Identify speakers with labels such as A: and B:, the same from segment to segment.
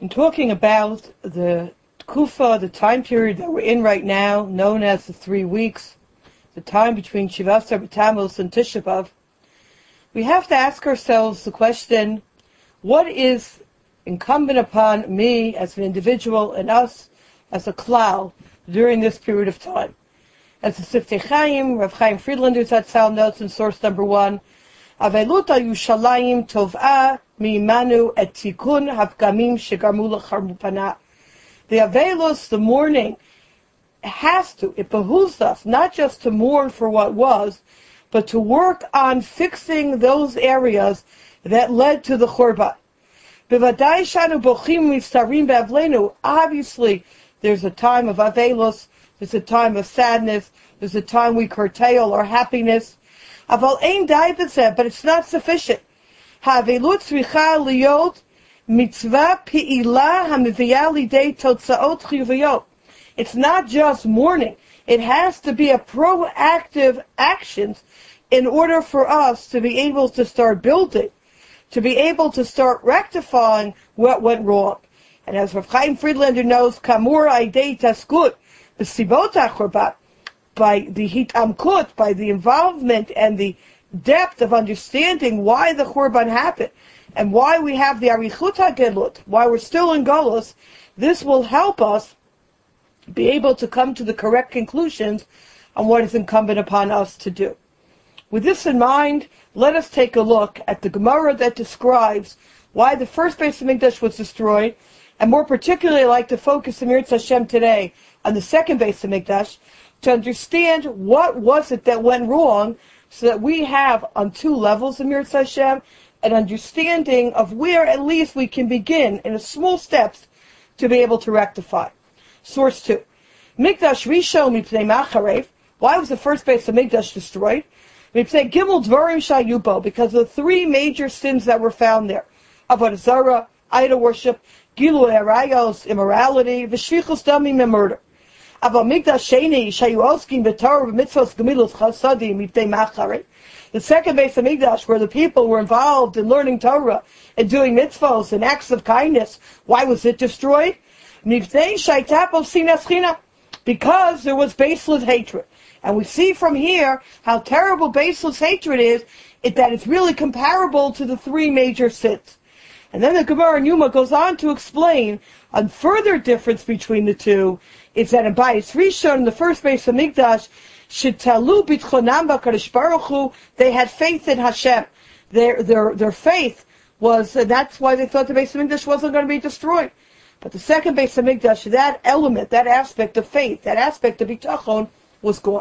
A: In talking about the Tkufa, the time period that we're in right now, known as the 3 weeks, the time between Shivasar B'Tammuz and Tisha B'Av, we have to ask ourselves the question, what is incumbent upon me as an individual and us as a klal during this period of time? As the Siftei Chaim, Rav Chaim Friedlander Zatzal notes in source number 1, Avelut al Yushalayim tov'a mi'imanu et tikun hafgamim shegarmu l'charmupana. The Avelus, the mourning, it behooves us not just to mourn for what was, but to work on fixing those areas that led to the Churban. B'vadai shanu bochim mistarim be'avlenu. Obviously, there's a time of Avelus, there's a time of sadness, there's a time we curtail our happiness. Aval ein dai b'zeh, but it's not sufficient. Ha'avelut tzricha liyot mitzvah pi'ilah ha'miviyah lidei totzaot chiyuviyot. It's not just mourning. It has to be a proactive actions in order for us to be able to start building, to be able to start rectifying what went wrong. And as Rav Chaim Friedlander knows, kamur aidei taskut b'sibot ha'churban, by the hitamkut, by the involvement and the depth of understanding why the Churban happened and why we have the Arichut HaGelut, why we're still in Golus, this will help us be able to come to the correct conclusions on what is incumbent upon us to do. With this in mind, let us take a look at the Gemara that describes why the first Beis HaMikdash was destroyed, and more particularly I'd like to focus in Mirz Hashem today on the second Beis HaMikdash, to understand what was it that went wrong, so that we have on 2 levels of Mirz Hashem an understanding of where at least we can begin in a small steps to be able to rectify. Source 2. Mikdash Rishon mipnei macharev. Why was the first Beis HaMikdash destroyed? Mipnei Gimel Dvarim shayubo, because of the 3 major sins that were found there: Avodah Zarah, idol worship, Gilui Arayos, immorality, v'shvichus damim, and murder. The second Beis HaMikdash, where the people were involved in learning Torah and doing mitzvos and acts of kindness, why was it destroyed? Because there was baseless hatred. And we see from here how terrible baseless hatred is, that it's really comparable to the 3 major sins. And then the Gemara in Yuma goes on to explain a further difference between the 2. It's that in Bayis Rishon, the first Beis HaMikdash, Shetalu B'tchonam B'Kadosh Baruch Hu, they had faith in Hashem. Their faith was, and that's why they thought the Beis HaMikdash wasn't going to be destroyed. But the second Beis HaMikdash, that element, that aspect of faith, that aspect of bitachon, was gone.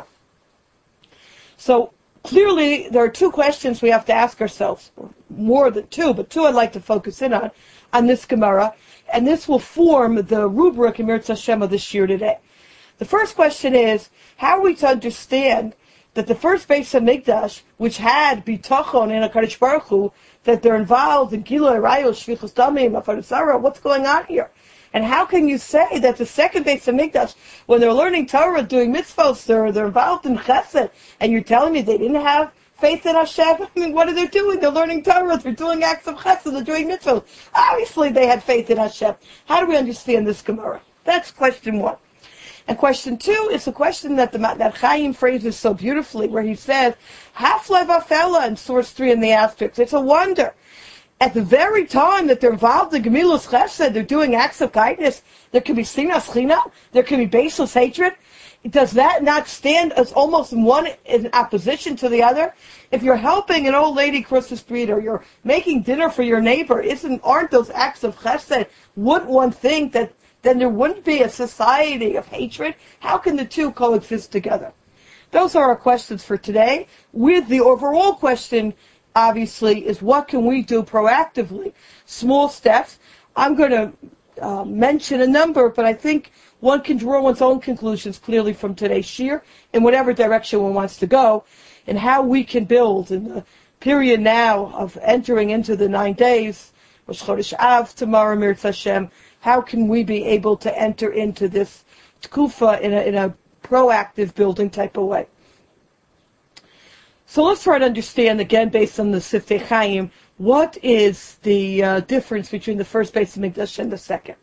A: So clearly, there are 2 questions we have to ask ourselves, more than 2, but 2 I'd like to focus in on this Gemara, and this will form the rubric in Mirz Hashem of this year today. The first question is, how are we to understand that the first Beis HaMikdash, which had bitachon in HaKadosh Baruch Hu, that they're involved in Gilui Arayos, Shvichus Damim, Avodah Zarah, what's going on here? And how can you say that the second Beis HaMikdash, when they're learning Torah, doing mitzvos, they're involved in chesed, and you're telling me they didn't have faith in Hashem? I mean, what are they doing? They're learning Torah, they're doing acts of chesed, they're doing mitzvos. Obviously they had faith in Hashem. How do we understand this Gemara? That's question 1. And question 2 is the question that Chaim phrases so beautifully, where he says, Haflev Afela in source 3 in the asterisk. It's a wonder. At the very time that they're involved in Gemilus Chesed, they're doing acts of kindness, there can be Sinas China, there can be baseless hatred. Does that not stand as almost one in opposition to the other? If you're helping an old lady cross the street, or you're making dinner for your neighbor, aren't those acts of chesed? Wouldn't one think that then there wouldn't be a society of hatred? How can the 2 coexist together? Those are our questions for today, with the overall question, obviously, is what can we do proactively? Small steps. I'm going to mention a number, but I think one can draw one's own conclusions clearly from today's shir in whatever direction one wants to go, and how we can build in the period now of entering into the 9 days, Rosh Chodesh Av, tomorrow, Mirz Hashem, how can we be able to enter into this tkufa in a proactive building type of way? So let's try to understand, again, based on the Siftei Chaim, What is the difference between the first Beis Hamikdash and the second?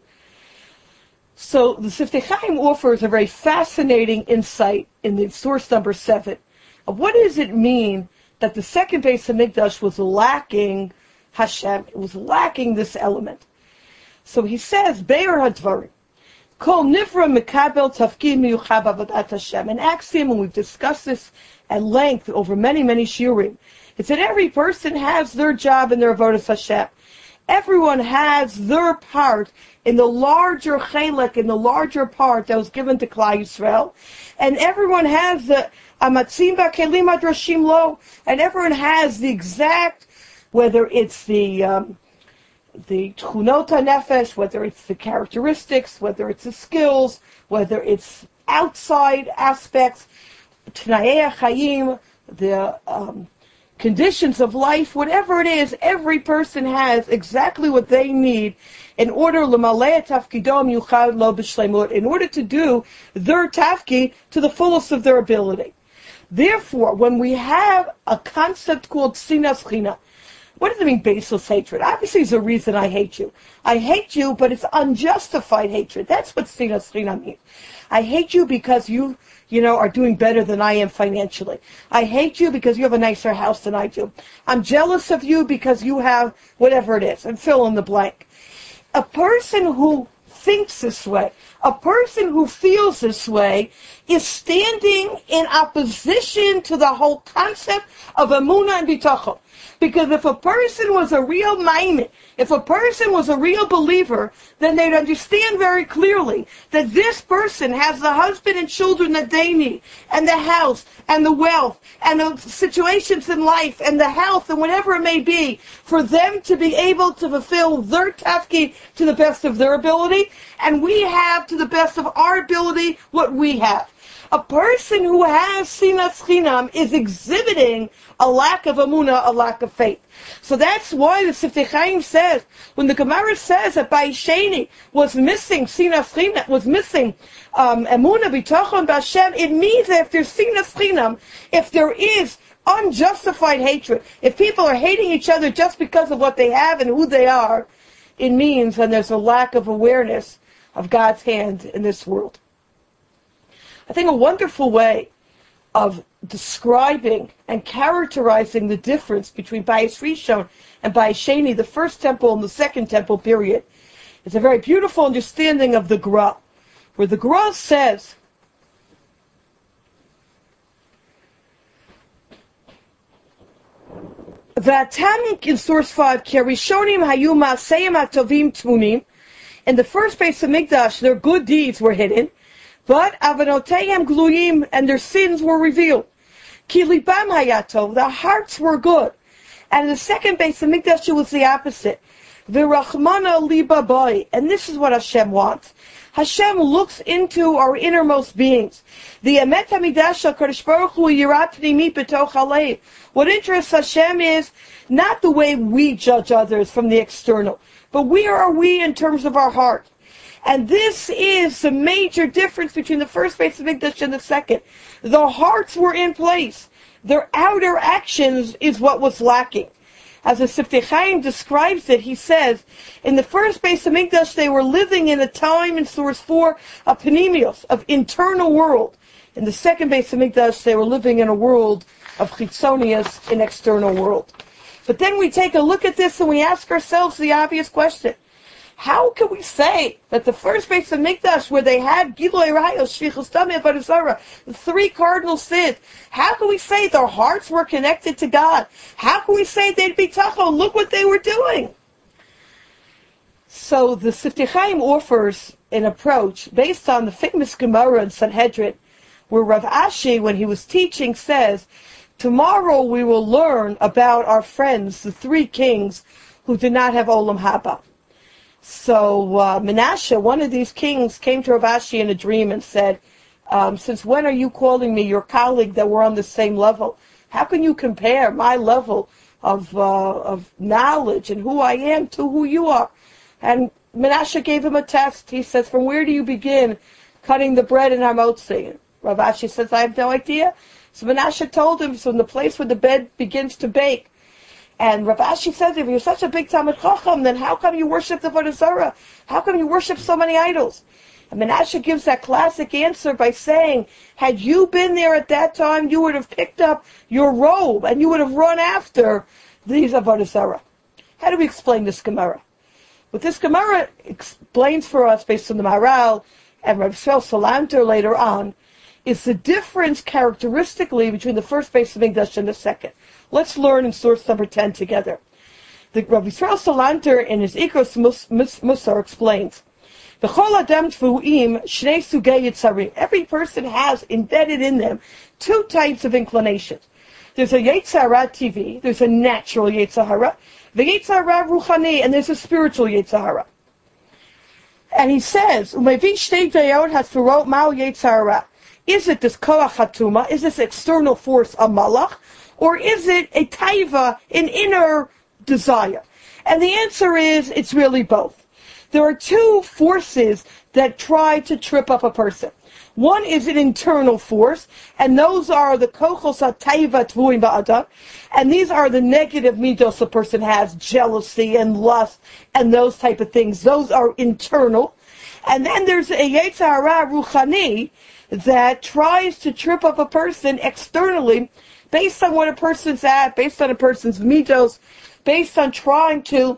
A: So the Siftei Chaim offers a very fascinating insight in the source number 7 of what does it mean that the second Beis Hamikdash was lacking Hashem, it was lacking this element. So he says, Be'er HaDvarim, Kol Nivra Mekabel Tafkid Miyuchad Avodat Hashem. An axiom, and we've discussed this at length over many, many shiurim. It's that every person has their job in their avodas Hashem. Everyone has their part in the larger chelek, in the larger part that was given to Klal Yisrael, and everyone has the amatzim v'kelim hadrashim lo, and everyone has the exact, whether it's the tchunot hanefesh, whether it's the characteristics, whether it's the skills, whether it's outside aspects, t'na'ei chayim, the conditions of life, whatever it is, every person has exactly what they need in order l'malei tafkidom yuchad lo b'shleimut, in order to do their tafkid to the fullest of their ability. Therefore, when we have a concept called sinas china, what does it mean, baseless hatred? Obviously, there's a reason I hate you. I hate you, but it's unjustified hatred. That's what sinas china means. I hate you because you are doing better than I am financially. I hate you because you have a nicer house than I do. I'm jealous of you because you have whatever it is, and fill in the blank. A person who thinks this way, a person who feels this way, is standing in opposition to the whole concept of emunah and bitachon. Because if a person was a real maimin, if a person was a real believer, then they'd understand very clearly that this person has the husband and children that they need, and the house, and the wealth, and the situations in life, and the health, and whatever it may be, for them to be able to fulfill their tafkid to the best of their ability, and we have to the best of our ability what we have. A person who has sinas chinam is exhibiting a lack of emunah, a lack of faith. So that's why the Siftei Chaim says, when the Gemara says that Ba'isheni was missing sinas chinam, was missing emunah, bitachon, b'Hashem, it means that if there's sinas chinam, if there is unjustified hatred, if people are hating each other just because of what they have and who they are, it means that there's a lack of awareness of God's hand in this world. I think a wonderful way of describing and characterizing the difference between Bayis Rishon and Bayis Sheni, the first temple and the second temple period, is a very beautiful understanding of the Gra, where the Gra says, V'atam in source 5, Ki Rishonim hayu ma'aseyim hatovim tmunim. In the first Beis Hamikdash, their good deeds were hidden, but avanoteihem gluyim, and their sins were revealed. Ki libam hayatov, their hearts were good. And in the second Beis Hamikdash, it was the opposite. V'rachmana liba boi, and this is what Hashem wants. Hashem looks into our innermost beings. The Emet Hamidash HaKadosh Baruch Hu Yirat Pnimi B'toch Halev. What interests Hashem is not the way we judge others from the external, but where are we in terms of our heart? And this is the major difference between the first Beis Hamikdash and the second. The hearts were in place. Their outer actions is what was lacking. As the Siftei Chaim describes it, he says, in the first Beis Hamikdash, they were living in a time, in source 4, of panemios, of internal world. In the second Beis Hamikdash, they were living in a world of chitzonius, an external world. But then we take a look at this and we ask ourselves the obvious question. How can we say that the first Beis Hamikdash, where they had Gilui Rayos, Shvichus Damei, Avodah Zarah, the 3 cardinal sins, how can we say their hearts were connected to God? How can we say they'd be tachon? Look what they were doing. So the Siftei Chaim offers an approach based on the famous Gemara in Sanhedrin, where Rav Ashi, when he was teaching, says, tomorrow we will learn about our friends, the 3 kings who did not have Olam Haba. So Menashe, one of these kings, came to Rav Ashi in a dream and said, since when are you calling me your colleague that we're on the same level? How can you compare my level of knowledge and who I am to who you are? And Menashe gave him a test. He says, from where do you begin cutting the bread in Hamotzi? Rav Ashi says, I have no idea. So Menashe told him, from the place where the bread begins to bake. And Rav Ashi says, if you're such a big Talmid Chacham, then how come you worship the Avodah Zarah? How come you worship so many idols? And Menashe gives that classic answer by saying, had you been there at that time, you would have picked up your robe and you would have run after these Avodah Zarah. How do we explain this Gemara? What this Gemara explains for us, based on the Maharal and Rav Yisrael Salanter later on, is the difference characteristically between the first Beis Hamikdash and the second. Let's learn in source number 10 together. The Rav Yisrael Salanter in his Ikros Musar explains, B'chol adam tfuim shnei sugei yitzarim. Every person has embedded in them two types of inclinations. There's a Yetzer Hara TV, there's a natural Yetzer Hara, the Yetzer Hara ruchani, and there's a spiritual Yetzer Hara. And he says, Umevi shtei dayot hasfurot ma'al Yetzer Hara. Is it this koach hatuma? Is this external force a malach? Or is it a taiva, an inner desire? And the answer is, it's really both. There are two forces that try to trip up a person. One is an internal force, and those are the kochos ha-taiva tvuim ba'adam, and these are the negative midos a person has, jealousy and lust, and those type of things. Those are internal. And then there's a Yetzer Hara ruchani that tries to trip up a person externally, based on what a person's at, based on a person's midos, based on trying to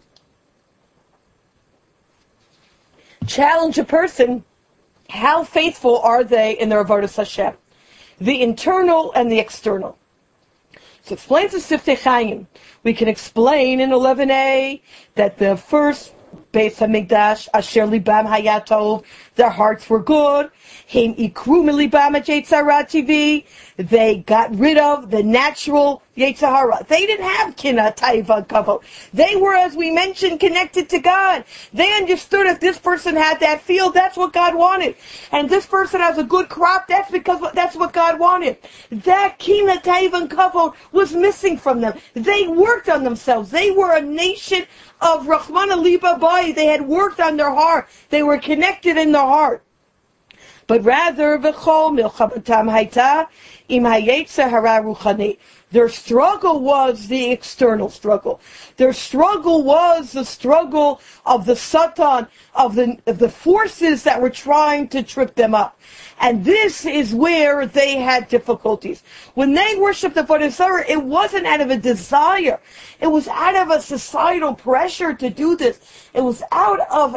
A: challenge a person. How faithful are they in their avodas Hashem? The internal and the external. So explains the Siftei Chaim. We can explain in 11a that the first Beis Hamikdash, Asher libam hayat tov, their hearts were good. Him ikru milibam Yetzer Hara TV. They got rid of the natural Yetzer Hara. They didn't have kina, taiva, kavod. They were, as we mentioned, connected to God. They understood if this person had that field, that's what God wanted. And this person has a good crop, that's because that's what God wanted. That kina, taiva, and kavod was missing from them. They worked on themselves. They were a nation of Rahmana Liba Bai. They had worked on their heart. They were connected in their heart. But rather, v'chol milchamatam hayta im hayetzer hara ruchani. Their struggle was the external struggle. Their struggle was the struggle of the Satan, of the forces that were trying to trip them up. And this is where they had difficulties. When they worshipped the Avodah Zarah, it wasn't out of a desire. It was out of a societal pressure to do this. It was out of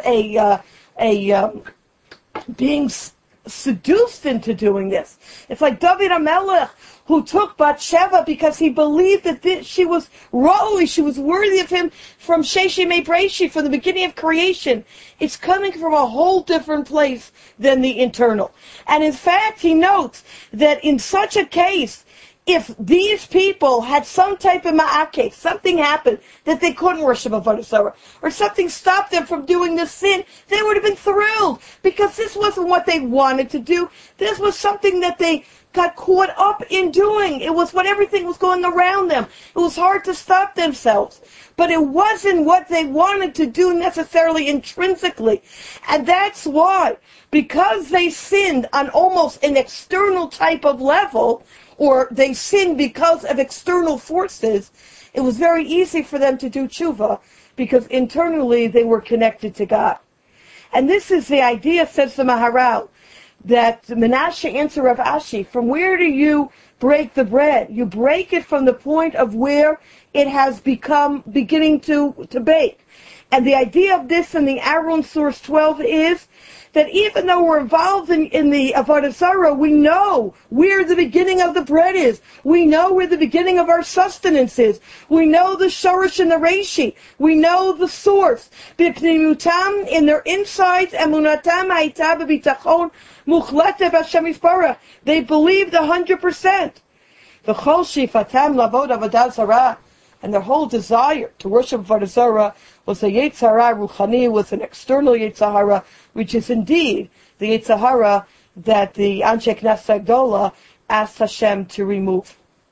A: being seduced into doing this. It's like David HaMelech, who took Bathsheba because he believed that she was Ra'ui, she was worthy of him from Sheshimei Breishi, from the beginning of creation. It's coming from a whole different place than the internal. And in fact, he notes that in such a case, if these people had some type of ma'akeh, something happened that they couldn't worship Avodah Zarah, or something stopped them from doing this sin, they would have been thrilled, because this wasn't what they wanted to do. This was something that they got caught up in doing. It was when everything was going around them. It was hard to stop themselves. But it wasn't what they wanted to do necessarily intrinsically. And that's why, because they sinned on almost an external type of level, or they sinned because of external forces, it was very easy for them to do tshuva, because internally they were connected to God. And this is the idea, says the Maharal, that Menashe answered Rav Ashi, from where do you break the bread? You break it from the point of where it has become beginning to bake. And the idea of this in the Aaron source 12 is that even though we're involved in the Avodah Zarah, we know where the beginning of the bread is. We know where the beginning of our sustenance is. We know the shorish and the reishi. We know the source. B'pnimutam, in their insides, emunatam ha'ita b'bitachon muchlete b'Hashem Yisparach. They believed 100%. V'chol shifatam lavod avodah zarah. And their whole desire to worship Avodah Zarah was a Yetzer Hara Ruchani, was an external Yetzer Hara, which is indeed the Yetzer Hara that the Anshe Knesset Gdola asked Hashem to remove.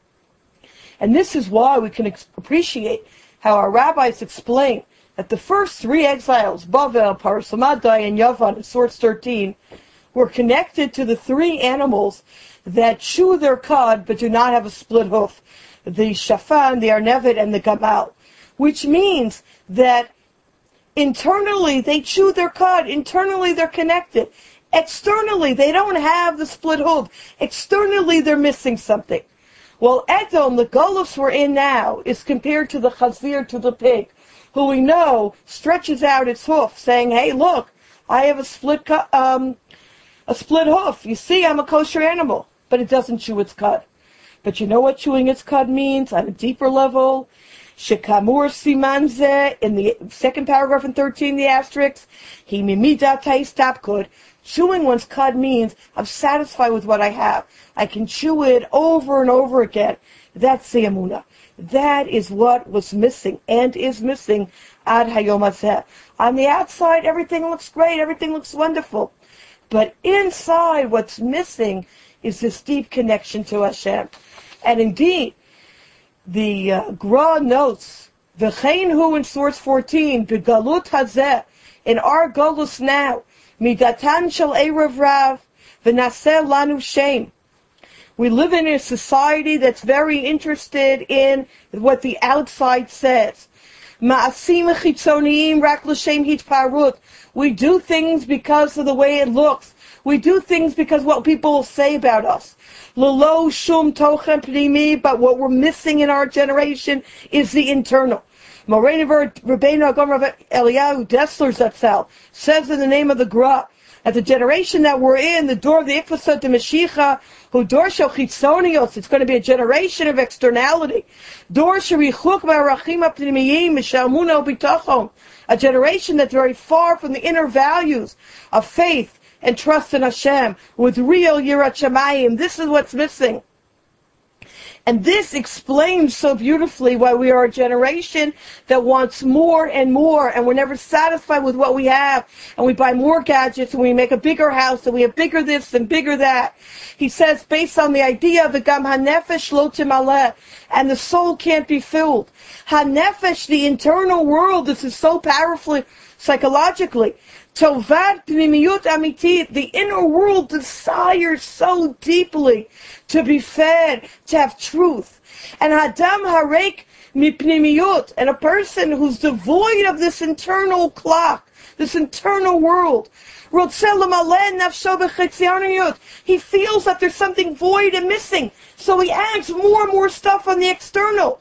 A: And this is why we can appreciate how our rabbis explain that the first three exiles, Bavel, Paras Hamadai, and Yavan, in Source 13, were connected to the three animals that chew their cud but do not have a split hoof. The shafan, the arnevet, and the gamal. which means that internally they chew their cud, internally they're connected. Externally, they don't have the split hoof. Externally, they're missing something. Well, Edom, the Golus we're in now, is compared to the Chazir, to the pig, who we know stretches out its hoof, saying, hey, look, I have a split hoof. You see, I'm a kosher animal. But it doesn't chew its cud. But you know what chewing its cud means on a deeper level? Shekamur simanze, in the second paragraph in 13, the asterisk, he mimida taistapkud. Chewing one's cud means I'm satisfied with what I have. I can chew it over and over again. That's the emunah. That is what was missing and is missing ad hayom hazeh. On the outside, everything looks great. Everything looks wonderful. But inside, what's missing is this deep connection to Hashem. And indeed, the Gra notes, V'chein hu in source 14, B'galut hazeh, in our galus now, Midatan shel erev rav, v'naseh lanu shem. We live in a society that's very interested in what the outside says. Ma'asim chitzoniyim rak l'shem hitparut. We do things because of the way it looks. We do things because what people will say about us. L'lo shum tochen pnimi, but what we're missing in our generation is the internal. Moreinu Rabbeinu Agam Rav Eliyahu Dessler Zatzal says in the name of the Gra, at the generation that we're in, the door of the Ikvasot de Mashiach, who dor shel chitzonios, it's going to be a generation of externality. Dor sherichuk ba'arachim apnimiyim mishalmuna ubitachon, a generation that's very far from the inner values of faith and trust in Hashem, with real yirat shamayim. This is what's missing. And this explains so beautifully why we are a generation that wants more and more, and we're never satisfied with what we have, and we buy more gadgets, and we make a bigger house, and we have bigger this and bigger that. He says, based on the idea of the gam hanefesh lo timaleh, and the soul can't be filled. Hanefesh, the internal world, this is so powerfully, psychologically. Tovat pnimiyut amiti, the inner world desires so deeply to be fed, to have truth. And Adam harek mipnimiyut, and a person who's devoid of this internal clock, this internal world, he feels that there's something void and missing, so he adds more and more stuff on the external.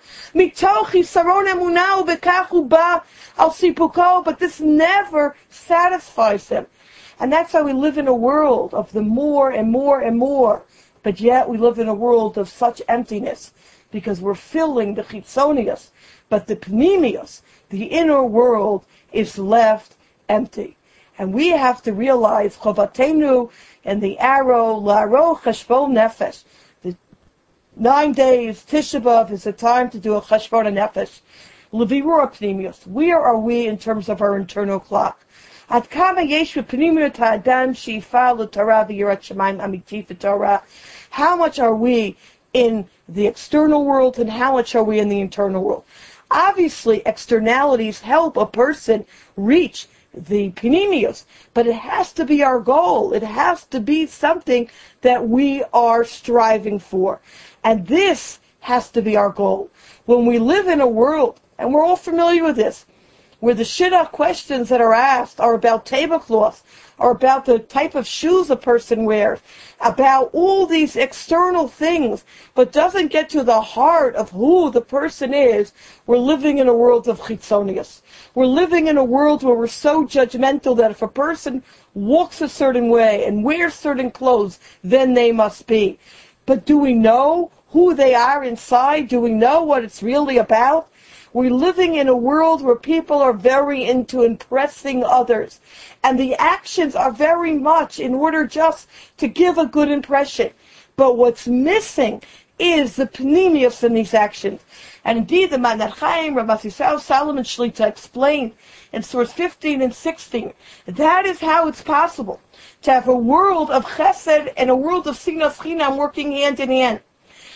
A: But this never satisfies him. And that's why we live in a world of the more and more and more. But yet we live in a world of such emptiness, because we're filling the chitzonius, but the pnimius, the inner world, is left empty. And we have to realize chovatenu and the arrow laro cheshbon nefesh. The 9 days Tisha B'Av is a time to do a cheshbon nefesh. Levirur pnimius. Where are we in terms of our internal clock? Ad kama yesh b'pnimiut ha'adam she'ifal l'Torah v'yirat shamayim amiti v'Torah. How much are we in the external world, and how much are we in the internal world? Obviously, externalities help a person reach the pnimius, but it has to be our goal. It has to be something that we are striving for. And this has to be our goal. When we live in a world, and we're all familiar with this, where the shidduch questions that are asked are about tablecloths, or about the type of shoes a person wears, about all these external things, but doesn't get to the heart of who the person is, we're living in a world of chitzonius. We're living in a world where we're so judgmental that if a person walks a certain way and wears certain clothes, then they must be. But do we know who they are inside? Do we know what it's really about? We're living in a world where people are very into impressing others. And the actions are very much in order just to give a good impression. But what's missing is the pnimius in these actions. And indeed, the Manar Chaim, Rav Yisrael Solomon Shlita explained in source 15 and 16, that is how it's possible to have a world of chesed and a world of sinas chinam working hand in hand.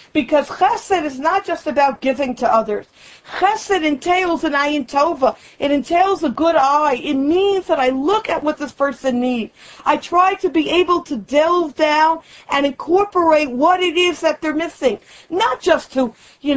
A: Because chesed is not just about giving to others. Chesed entails an ayin tova. It entails a good eye. It means that I look at what this person needs. I try to be able to delve down and incorporate what it is that they're missing. Not just to,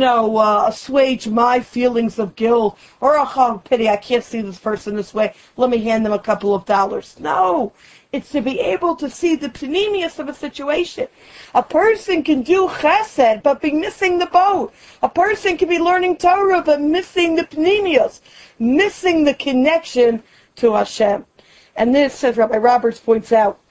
A: assuage my feelings of guilt or, oh, pity, I can't see this person this way. Let me hand them a couple of dollars. No. It's to be able to see the panemius of a situation. A person can do chesed, but be missing the boat. A person can be learning Torah, but missing the panemius, missing the connection to Hashem. And this, as Rabbi Roberts points out,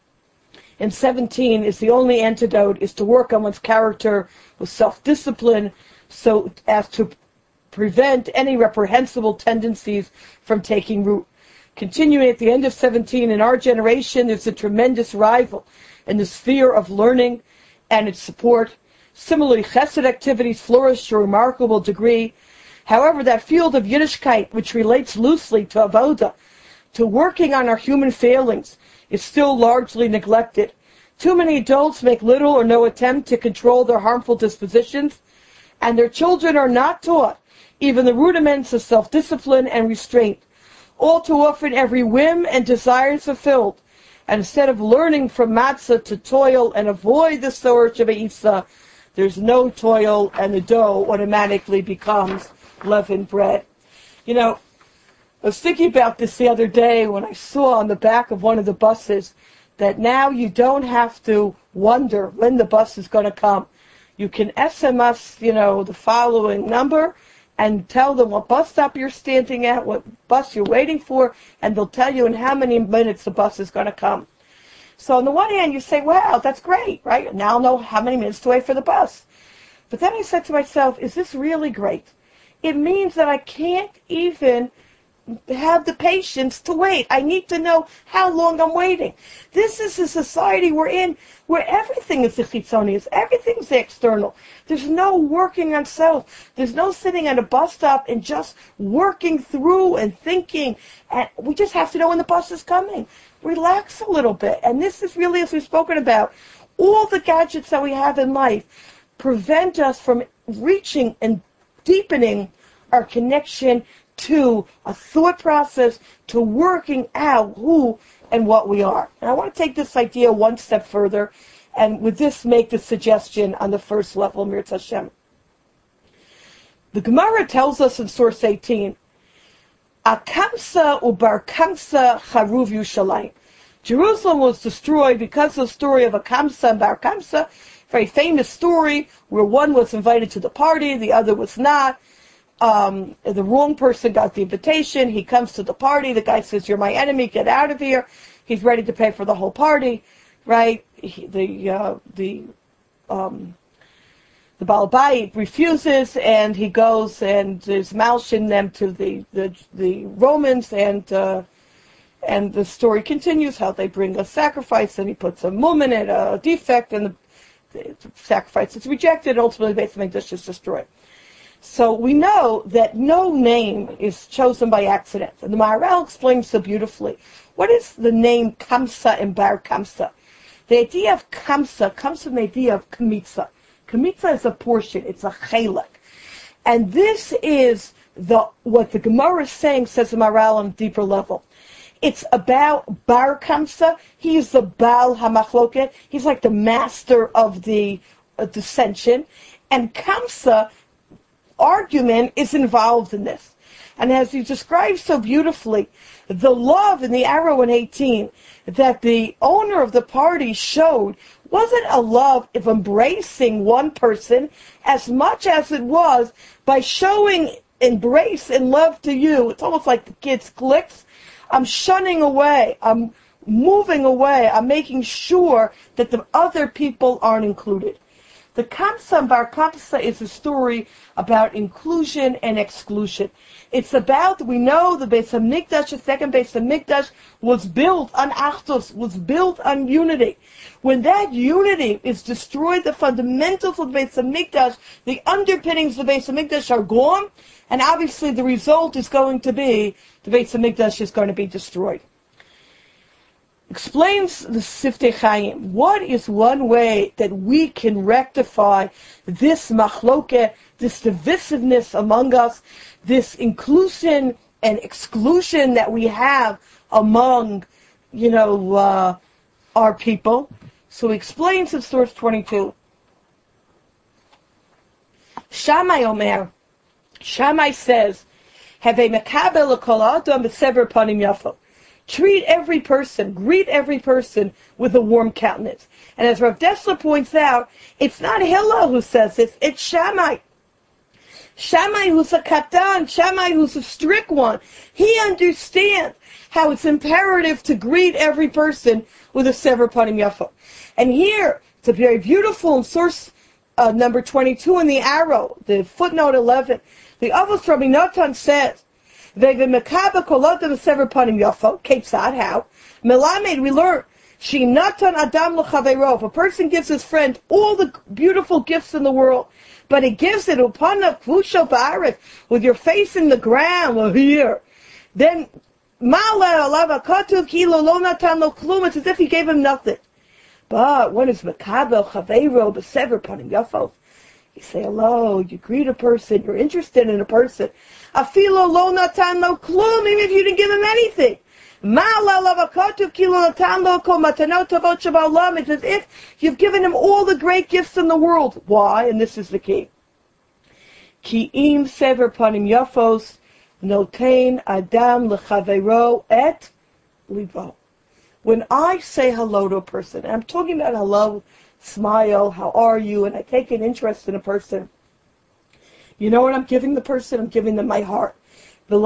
A: in 17, is the only antidote, is to work on one's character with self-discipline, so as to prevent any reprehensible tendencies from taking root. Continuing at the end of 17, in our generation, there's a tremendous rival in the sphere of learning and its support. Similarly, chesed activities flourish to a remarkable degree. However, that field of Yiddishkeit, which relates loosely to avoda, to working on our human failings, is still largely neglected. Too many adults make little or no attempt to control their harmful dispositions, and their children are not taught even the rudiments of self-discipline and restraint. All too often, every whim and desire is fulfilled, and instead of learning from matzah to toil and avoid the sour shebe'isa, there's no toil, and the dough automatically becomes leavened bread. I was thinking about this the other day when I saw on the back of one of the buses that now you don't have to wonder when the bus is going to come. You can SMS, the following number, and tell them what bus stop you're standing at, what bus you're waiting for, and they'll tell you in how many minutes the bus is going to come. So on the one hand, you say, wow, that's great, right? Now I'll know how many minutes to wait for the bus. But then I said to myself, is this really great? It means that I can't even have the patience to wait. I need to know how long I'm waiting. This is the society we're in, where everything is the chitzonius, everything's the external. There's no working on self. There's no sitting at a bus stop and just working through and thinking. And we just have to know when the bus is coming. Relax a little bit. And this is really, as we've spoken about, all the gadgets that we have in life prevent us from reaching and deepening our connection to a thought process, to working out who and what we are. And I want to take this idea one step further, and with this make the suggestion on the first level, Mirz Hashem. The Gemara tells us in source 18, Akamsa ubar Kamsa charuv Yushalayim. Jerusalem was destroyed because of the story of Akamsa and Bar Kamsa, very famous story where one was invited to the party, the other was not. The wrong person got the invitation. He comes to the party. The guy says, "You're my enemy. Get out of here." He's ready to pay for the whole party, right? The Baal Bayit refuses, and he goes and is malshing them to the Romans, and the story continues how they bring a sacrifice, and he puts a mum in it, a defect, and the sacrifice is rejected. Ultimately, the Beit HaMikdash is destroyed. So we know that no name is chosen by accident. And the Maharal explains so beautifully. What is the name Kamsa and Bar Kamsa? The idea of Kamsa comes from the idea of Kamitza. Kamitza is a portion. It's a chelek. And this is what the Gemara is saying, says the Maharal, on a deeper level. It's about Bar Kamsa. He is the Baal HaMachloket. He's like the master of the dissension. And Kamsa, argument, is involved in this. And as he describes so beautifully, the love in the arrow in 18 that the owner of the party showed wasn't a love of embracing one person as much as it was by showing embrace and love to you. It's almost like the kids' clicks. I'm shunning away. I'm moving away. I'm making sure that the other people aren't included. The Kamsa and Bar Kamsa is a story about inclusion and exclusion. It's about, we know the Beis HaMikdash, the second Beis HaMikdash, was built on Achdus, was built on unity. When that unity is destroyed, the fundamentals of the Beis HaMikdash, the underpinnings of the Beis HaMikdash are gone, and obviously the result is going to be, the Beis HaMikdash is going to be destroyed. explains the Siftei Chaim. What is one way that we can rectify this machloket, this divisiveness among us, this inclusion and exclusion that we have among, our people? So he explains in source 22. Shammai Omer, Shammai says, "Have a mekabel kol adam b'sever panim yafo." Treat every person, greet every person with a warm countenance. And as Rav Dessler points out, it's not Hillel who says this, it's Shammai. Shammai who's a katan, Shammai who's a strict one. He understands how it's imperative to greet every person with a sever panim yafo. And here, it's a very beautiful in source number 22 in the arrow, the footnote 11. The Avos Rabbi Natan says, Ketzad, how? Melamed, we learn, Natan Adam l'chaveiro. If a person gives his friend all the beautiful gifts in the world, but he gives it upanav kvusho ba'arif, with your face in the ground, or here, then it's as if he gave him nothing. But when it's mekabel chaveiro b'sever panim yafo, you say hello, you greet a person, you're interested in a person. Afilo lo natan lo klum, even if you didn't give him anything. It's as if you've given him all the great gifts in the world. Why? And this is the key. Ki im sever panim yafos notain adam lechaveiro et livo. When I say hello to a person, and I'm talking about hello, smile, how are you, and I take an interest in a person, you know what I'm giving the person? I'm giving them my heart. The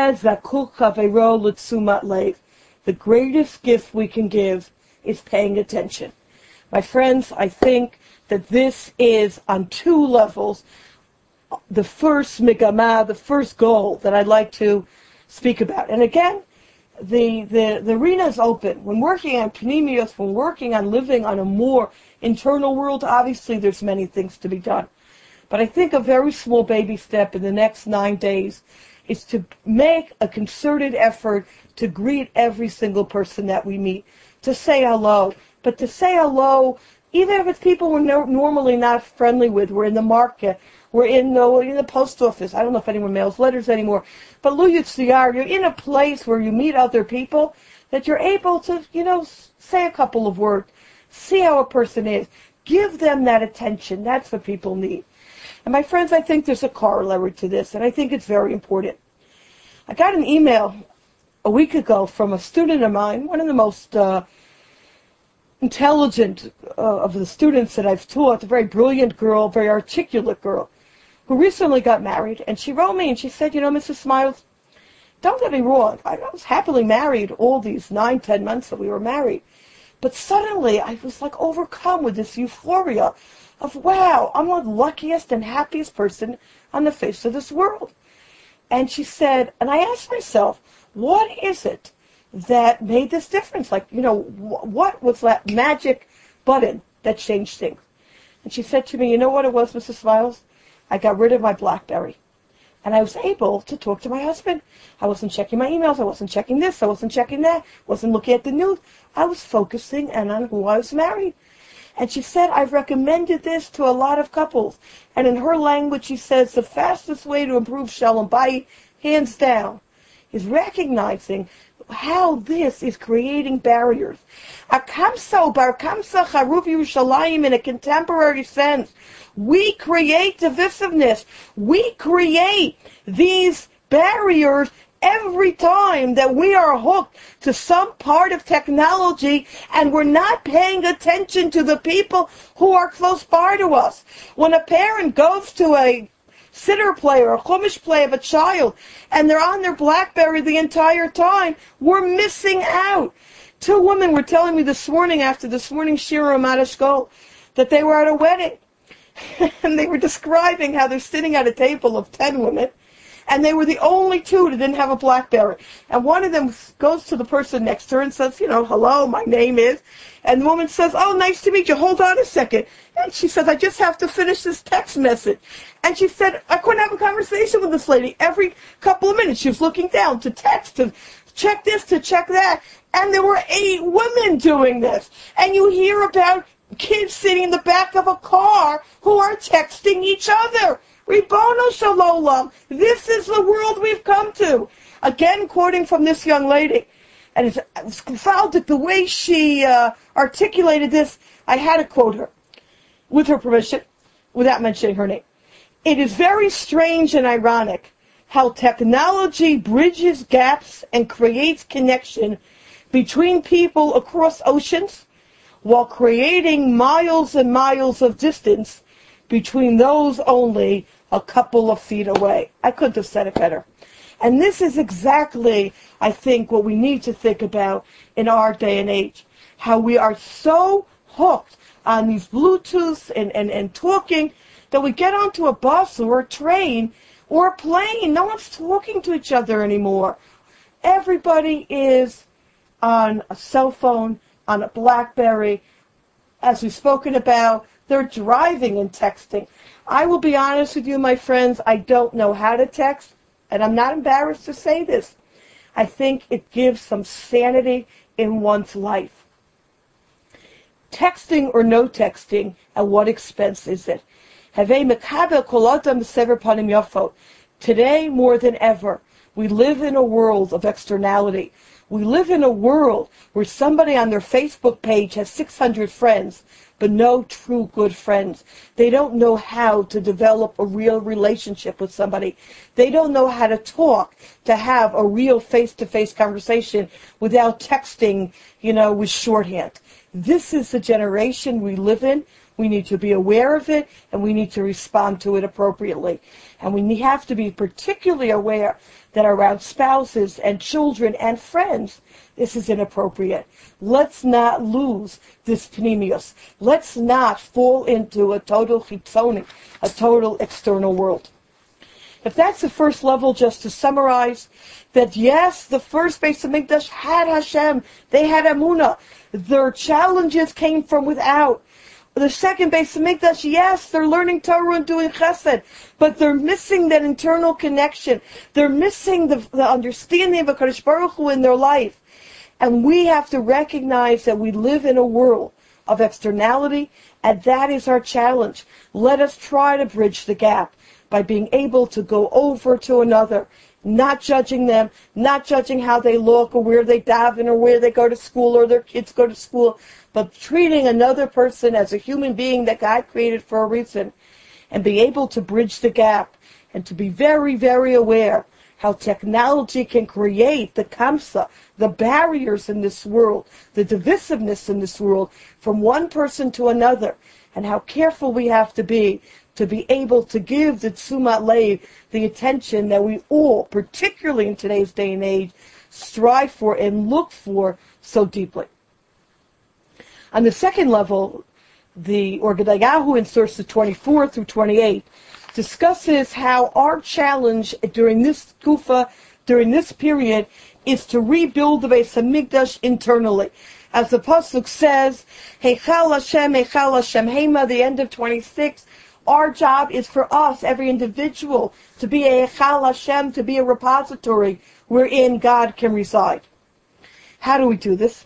A: greatest gift we can give is paying attention. My friends, I think that this is on two levels. The first migama, the first goal that I'd like to speak about. And again, the arena is open. When working on Pnimius, when working on living on a more internal world, obviously there's many things to be done. But I think a very small baby step in the next 9 days is to make a concerted effort to greet every single person that we meet, to say hello. But to say hello, even if it's people we're normally not friendly with, we're in the market, we're in the post office. I don't know if anyone mails letters anymore. But Lu Yitziyar, you're in a place where you meet other people, that you're able to, say a couple of words, see how a person is. Give them that attention. That's what people need. And my friends, I think there's a corollary to this, and I think it's very important. I got an email a week ago from a student of mine, one of the most intelligent of the students that I've taught, a very brilliant girl, very articulate girl, who recently got married. And she wrote me and she said, Mrs. Smiles, don't get me wrong, I was happily married all these 9-10 months that we were married. But suddenly I was like overcome with this euphoria of, wow, I'm the luckiest and happiest person on the face of this world. And she said, and I asked myself, what is it that made this difference? Like, what was that magic button that changed things? And she said to me, you know what it was, Mrs. Smiles? I got rid of my BlackBerry. And I was able to talk to my husband. I wasn't checking my emails. I wasn't checking this. I wasn't checking that. Wasn't looking at the news. I was focusing on who I was married. And she said, I've recommended this to a lot of couples. And in her language, she says, the fastest way to improve Shalom Bayit, hands down, is recognizing how this is creating barriers. Akamsa bar kamsa charuv Yerushalayim in a contemporary sense. We create divisiveness. We create these barriers every time that we are hooked to some part of technology and we're not paying attention to the people who are close by to us. When a parent goes to a sitter play or a chumash play of a child and they're on their BlackBerry the entire time, we're missing out. Two women were telling me this morning after this morning's Shira Matashkol that they were at a wedding and they were describing how they're sitting at a table of 10 women and they were the only two that didn't have a BlackBerry. And one of them goes to the person next to her and says, hello, my name is. And the woman says, oh, nice to meet you. Hold on a second. And she says, I just have to finish this text message. And she said, I couldn't have a conversation with this lady. Every couple of minutes she was looking down to text, to check this, to check that. And there were 8 women doing this. And you hear about kids sitting in the back of a car who are texting each other. Ribono Shalom, this is the world we've come to. Again, quoting from this young lady. And it's confounded the way she articulated this. I had to quote her, with her permission, without mentioning her name. It is very strange and ironic how technology bridges gaps and creates connection between people across oceans, while creating miles and miles of distance between those only a couple of feet away. I couldn't have said it better. And this is exactly, I think, what we need to think about in our day and age. How we are so hooked on these Bluetooths and talking that we get onto a bus or a train or a plane. No one's talking to each other anymore. Everybody is on a cell phone, on a BlackBerry. As we've spoken about, they're driving and texting. I will be honest with you, my friends, I don't know how to text, and I'm not embarrassed to say this. I think it gives some sanity in one's life. Texting or no texting, at what expense is it? Today, more than ever, we live in a world of externality. We live in a world where somebody on their Facebook page has 600 friends, but no true good friends. They don't know how to develop a real relationship with somebody. They don't know how to talk, to have a real face-to-face conversation without texting, with shorthand. This is the generation we live in. We need to be aware of it, and we need to respond to it appropriately. And we have to be particularly aware that around spouses and children and friends, this is inappropriate. Let's not lose this pnimius. Let's not fall into a total chitzoni, a total external world. If that's the first level, just to summarize, that yes, the first Beis Hamikdash had Hashem. They had Emunah. Their challenges came from without. The second Beis Hamikdash, yes, they're learning Torah and doing chesed, but they're missing that internal connection. They're missing the understanding of HaKadosh Baruch Hu in their life. And we have to recognize that we live in a world of externality, and that is our challenge. Let us try to bridge the gap by being able to go over to another, not judging them, not judging how they look or where they daven or where they go to school or their kids go to school, but treating another person as a human being that God created for a reason, and be able to bridge the gap and to be very, very aware how technology can create the kamsa, the barriers in this world, the divisiveness in this world from one person to another, and how careful we have to be able to give the tzumat lev, the attention that we all, particularly in today's day and age, strive for and look for so deeply. On the second level, the Orgadayahu in sources 24 through 28 discusses how our challenge during this kufa, during this period, is to rebuild the Beis Hamikdash internally. As the pasuk says, Heichal Hashem Hema, the end of 26, our job is for us, every individual, to be a Heichal Hashem, to be a repository wherein God can reside. How do we do this?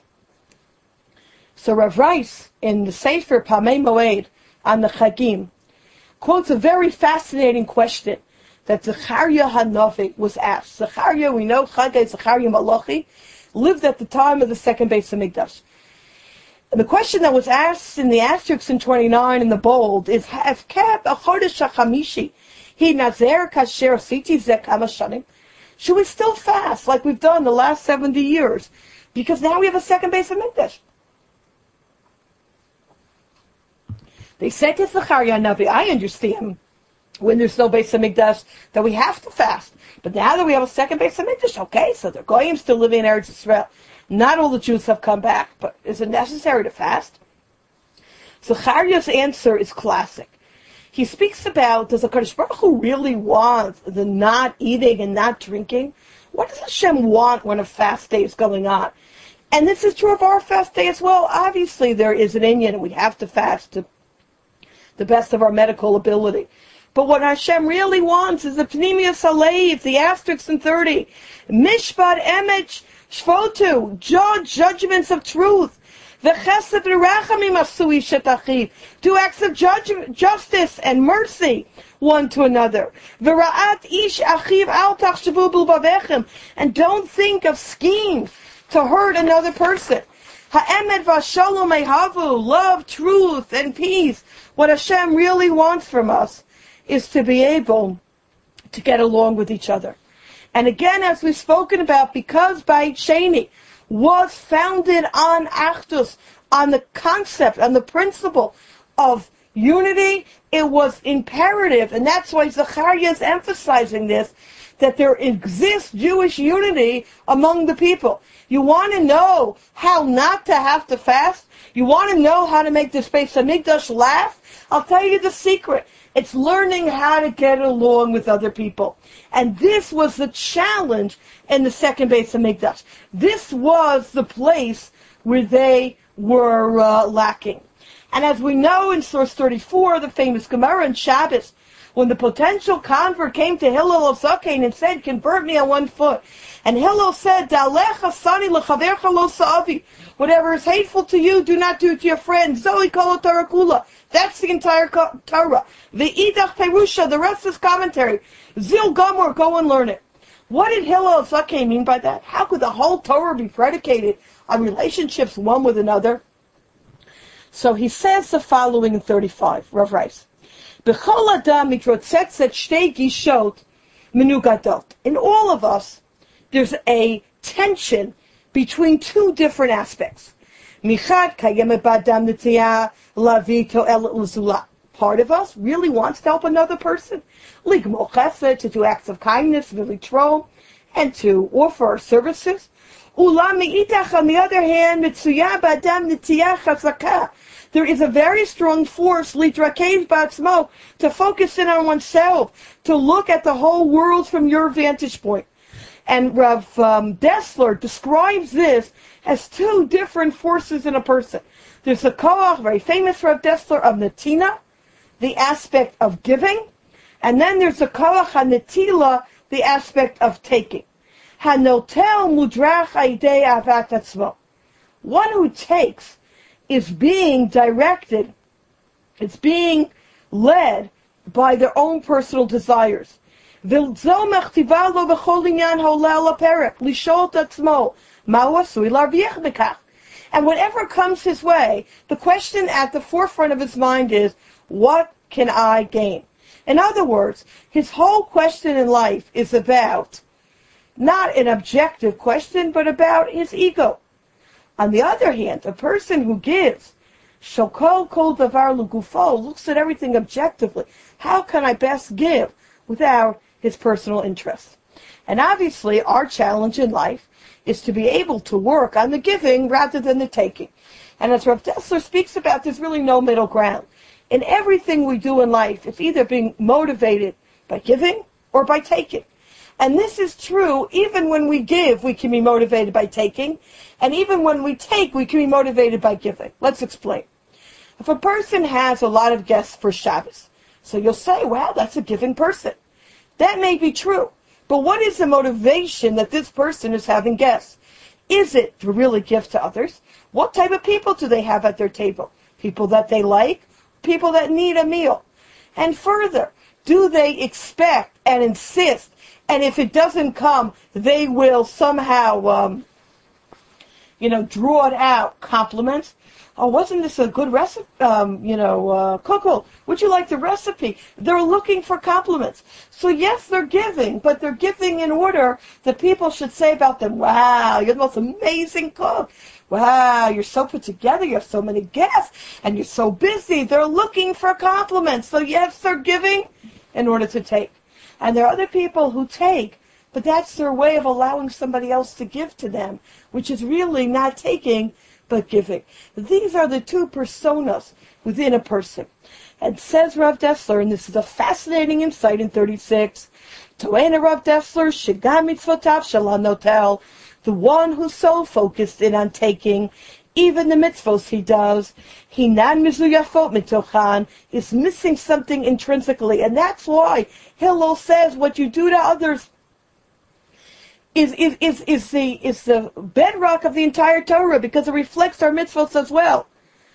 A: So Rav Rice, in the Sefer Pamei Moed on the Chagim, quotes a very fascinating question that Zechariah HaNavi was asked. Zechariah, we know, Chagai Zechariah Malachi, lived at the time of the second Beis Hamikdash. And the question that was asked in the asterisks in 29 in the bold is, Havkeb Achodesh HaChamishi, Hi Nazer Kasher Siti Zeh Kama Shanim. Should we still fast like we've done the last 70 years? Because now we have a second Beis Hamikdash. They said to Zechariah Navi, I understand when there's no Beis Hamikdash that we have to fast. But now that we have a second Beis Hamikdash, okay, so the Goyim still living in Eretz Yisrael. Not all the Jews have come back, but is it necessary to fast? Zechariah's answer is classic. He speaks about, does HaKadosh Baruch Hu really want the not eating and not drinking? What does Hashem want when a fast day is going on? And this is true of our fast day as well. Obviously, there is an inyan, and we have to fast to the best of our medical ability. But what Hashem really wants is the Pnimius Halev, the asterisks in 30. Mishpat Emet Shvotu, judgments of truth. V'chesed v'rachamim asu ish et achiv, do acts of justice and mercy one to another. V'ra'at ish achiv al tachshavu b'lbavechem, and don't think of schemes to hurt another person. Ha'emet v'shalom ehavu, love, truth, and peace. What Hashem really wants from us is to be able to get along with each other. And again, as we've spoken about, because Beit Sheni was founded on Achdus, on the concept, on the principle of unity, it was imperative, and that's why Zechariah is emphasizing this, that there exists Jewish unity among the people. You want to know how not to have to fast? You want to know how to make the Beis Hamikdash laugh? I'll tell you the secret. It's learning how to get along with other people. And this was the challenge in the second Beis Hamikdash. This was the place where they were lacking. And as we know in source 34, the famous Gemara in Shabbos, when the potential convert came to Hillel of Zakein and said, convert me on one foot. And Hillel said, Da'alecha sani lechavercha lo sa'avi. Whatever is hateful to you, do not do it to your friend. Zoli kol Torah kula. That's the entire Torah. The Idach Perusha, the rest is commentary. Zil Gomor, go and learn it. What did Hillel of Zakein mean by that? How could the whole Torah be predicated on relationships one with another? So he says the following in 35, Rav Rice. B'chol adam mitrotzetzet shtei gishot menugadot. In all of us, there's a tension between two different aspects. Michad kayemet b'adam netiyah lavi to'elet l'zula. Part of us really wants to help another person. Ligmol chesed, to do acts of kindness, v'litro, and to offer our services. Ulam me'itach, on the other hand, mitzuyah b'adam netiyah chazakah. There is a very strong force, litrakev ba'atzmo, to focus in on oneself, to look at the whole world from your vantage point. And Rav Dessler describes this as two different forces in a person. There's the koach, very famous Rav Dessler, of netina, the aspect of giving, and then there's the koach hanetila, the aspect of taking. Hanotel mudrach aidei avat atzmo. One who takes is being directed, it's being led by their own personal desires. And whatever comes his way, the question at the forefront of his mind is, what can I gain? In other words, his whole question in life is about not an objective question, but about his ego. On the other hand, a person who gives, shokol kol davar lugufo, looks at everything objectively. How can I best give without his personal interests? And obviously, our challenge in life is to be able to work on the giving rather than the taking. And as Rav Dessler speaks about, there's really no middle ground. In everything we do in life, it's either being motivated by giving or by taking. And this is true even when we give, we can be motivated by taking. And even when we take, we can be motivated by giving. Let's explain. If a person has a lot of guests for Shabbos, so you'll say, wow, that's a giving person. That may be true. But what is the motivation that this person is having guests? Is it to really give to others? What type of people do they have at their table? People that they like? People that need a meal? And further, do they expect and insist, and if it doesn't come, they will somehow, draw it out, compliments? Oh, wasn't this a good recipe? Coco, would you like the recipe? They're looking for compliments. So yes, they're giving, but they're giving in order that people should say about them, wow, you're the most amazing cook. Wow, you're so put together, you have so many guests, and you're so busy. They're looking for compliments. So yes, they're giving in order to take. And there are other people who take, but that's their way of allowing somebody else to give to them, which is really not taking, but giving. These are the two personas within a person. And says Rav Dessler, and this is a fascinating insight in 36, Toena Rav Dessler, Shigam Mitzvotav Shalanotel, the one who's so focused in on taking, Even the mitzvos he does, hinan mizuyafot mitochan, is missing something intrinsically. And that's why Hillel says what you do to others is the bedrock of the entire Torah, because it reflects our mitzvos as well.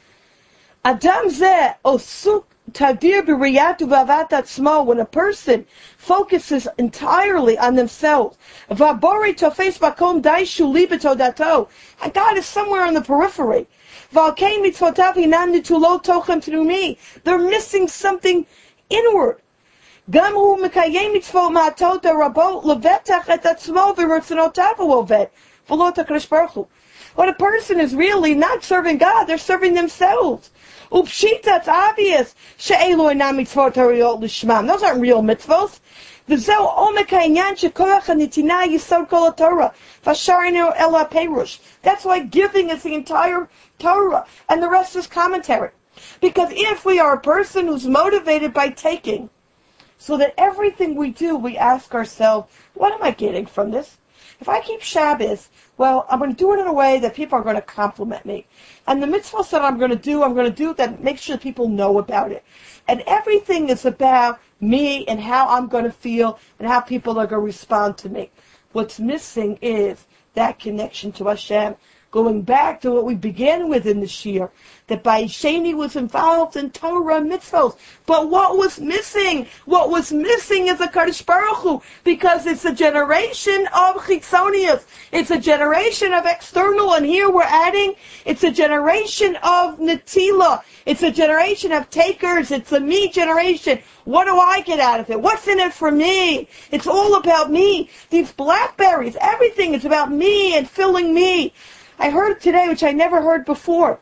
A: Adam zeh osuk tadir b'riyatu v'avat atzmo, when a person focuses entirely on themselves, v'abori tofes makom daishu li b'todato, and God is somewhere on the periphery. V'alkein mitzvotav hinan nitulot tochem pnumi, they're missing something inward. Gam hu mekayem mitzvot ma'atot rabot levetach et atzmo v'rotzonotav u'oved v'lo HaKadosh Baruch Hu. When a person is really not serving God, they're serving themselves. Upshita, it's obvious. She'elu enam mitzvot hariyot lishmam. Those aren't real mitzvot. V'zeu omek ha'inyan shekoach ha'nitina yisod kol ha'Torah. V'asharinu el ha'perush. That's why giving is the entire Torah, and the rest is commentary. Because if we are a person who's motivated by taking, so that everything we do, we ask ourselves, what am I getting from this? If I keep Shabbos, well, I'm going to do it in a way that people are going to compliment me. And the mitzvahs that I'm going to do that make sure people know about it. And everything is about me and how I'm going to feel and how people are going to respond to me. What's missing is that connection to Hashem. Going back to what we began with in the Shir, that Bayesheni was involved in Torah mitzvos. But what was missing? What was missing is a Kadosh Baruch Hu, because it's a generation of chitzonius. It's a generation of external, and here we're adding, it's a generation of netila. It's a generation of takers. It's a me generation. What do I get out of it? What's in it for me? It's all about me. These blackberries, everything is about me and filling me. I heard today, which I never heard before,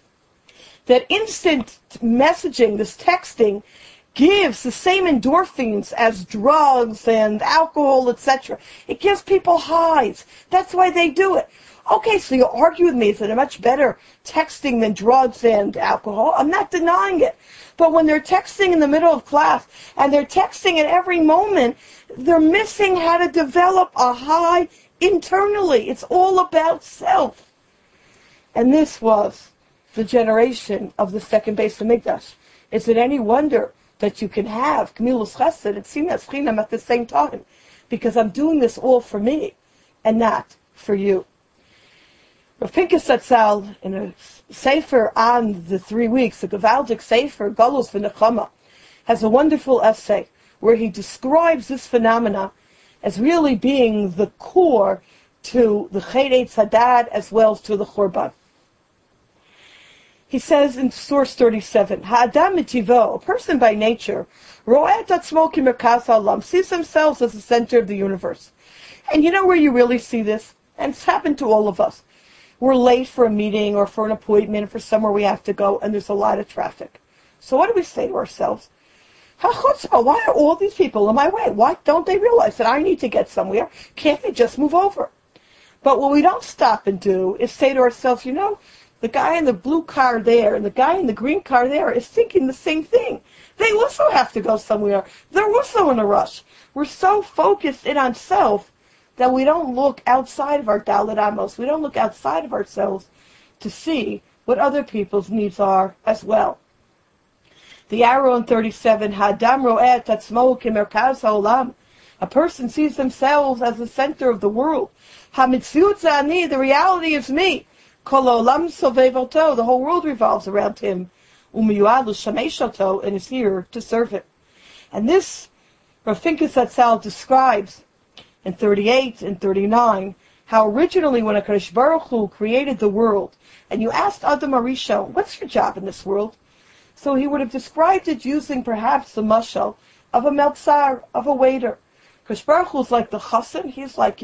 A: that instant messaging, this texting, gives the same endorphins as drugs and alcohol, etc. It gives people highs. That's why they do it. Okay, so you argue with me, is it much better texting than drugs and alcohol? I'm not denying it. But when they're texting in the middle of class, and they're texting at every moment, they're missing how to develop a high internally. It's all about self. And this was the generation of the second Beis Hamikdash. Is it any wonder that you can have Gemilas Chesed and Sinas Chinam at the same time? Because I'm doing this all for me and not for you. Rav Pinkus Zatzal, in a sefer on the 3 weeks, a Gavaldik sefer, Galus v'Nechama, has a wonderful essay where he describes this phenomena as really being the core to the Chet Eitz Hadad as well as to the Churban. He says in source 37, Ha'adam mitivo, a person by nature, ro'et atzmo ki merkaz ha'olam, sees themselves as the center of the universe. And you know where you really see this? And it's happened to all of us. We're late for a meeting or for an appointment, for somewhere we have to go, and there's a lot of traffic. So what do we say to ourselves? HaChutzpah, why are all these people in my way? Why don't they realize that I need to get somewhere? Can't they just move over? But what we don't stop and do is say to ourselves, you know, the guy in the blue car there and the guy in the green car there is thinking the same thing. They also have to go somewhere. They're also in a rush. We're so focused in on self that we don't look outside of our Dalet Amos. We don't look outside of ourselves to see what other people's needs are as well. The arrow in 37, Ha'adam ro'eh et atzmo kimerkaz ha'olam. A person sees themselves as the center of the world. Ha'mitziut za'ani, the reality is me. Kol ha'olam sovev oto, the whole world revolves around him. Umiyuad l'shamesh oto, and is here to serve him. And this, Rav Pinkus Zatzal describes in 38 and 39, how originally when HaKadosh Baruch Hu created the world, and you asked Adam HaRishon, what's your job in this world? So he would have described it using perhaps the mashal of a meltzar, of a waiter. HaKadosh Baruch Hu is like the chassan, he's like,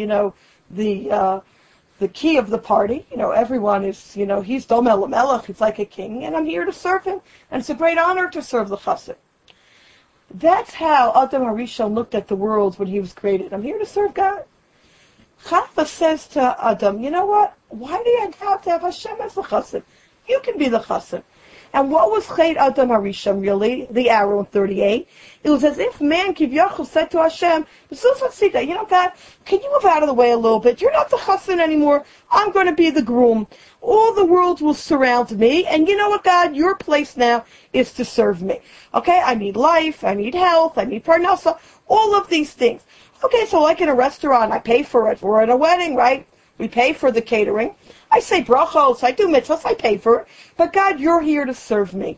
A: the key of the party. Everyone is, he's Domel Melech, he's like a king, and I'm here to serve him, and it's a great honor to serve the chassan. That's how Adam HaRishon looked at the world when he was created. I'm here to serve God. Chava says to Adam, you know what? Why do you have to have Hashem as the chassid? You can be the chassan. And what was Chet Adam Harishon really? The arrow in 38. It was as if man Kivyachol said to Hashem, you know, God, can you move out of the way a little bit? You're not the chassan anymore. I'm going to be the groom. All the world will surround me. And you know what, God? Your place now is to serve me. Okay? I need life. I need health. I need parnasa. All of these things. Okay, so like in a restaurant, I pay for it. We're at a wedding, right? We pay for the catering. I say brachos, I do mitzvahs, I pay for it. But God, you're here to serve me.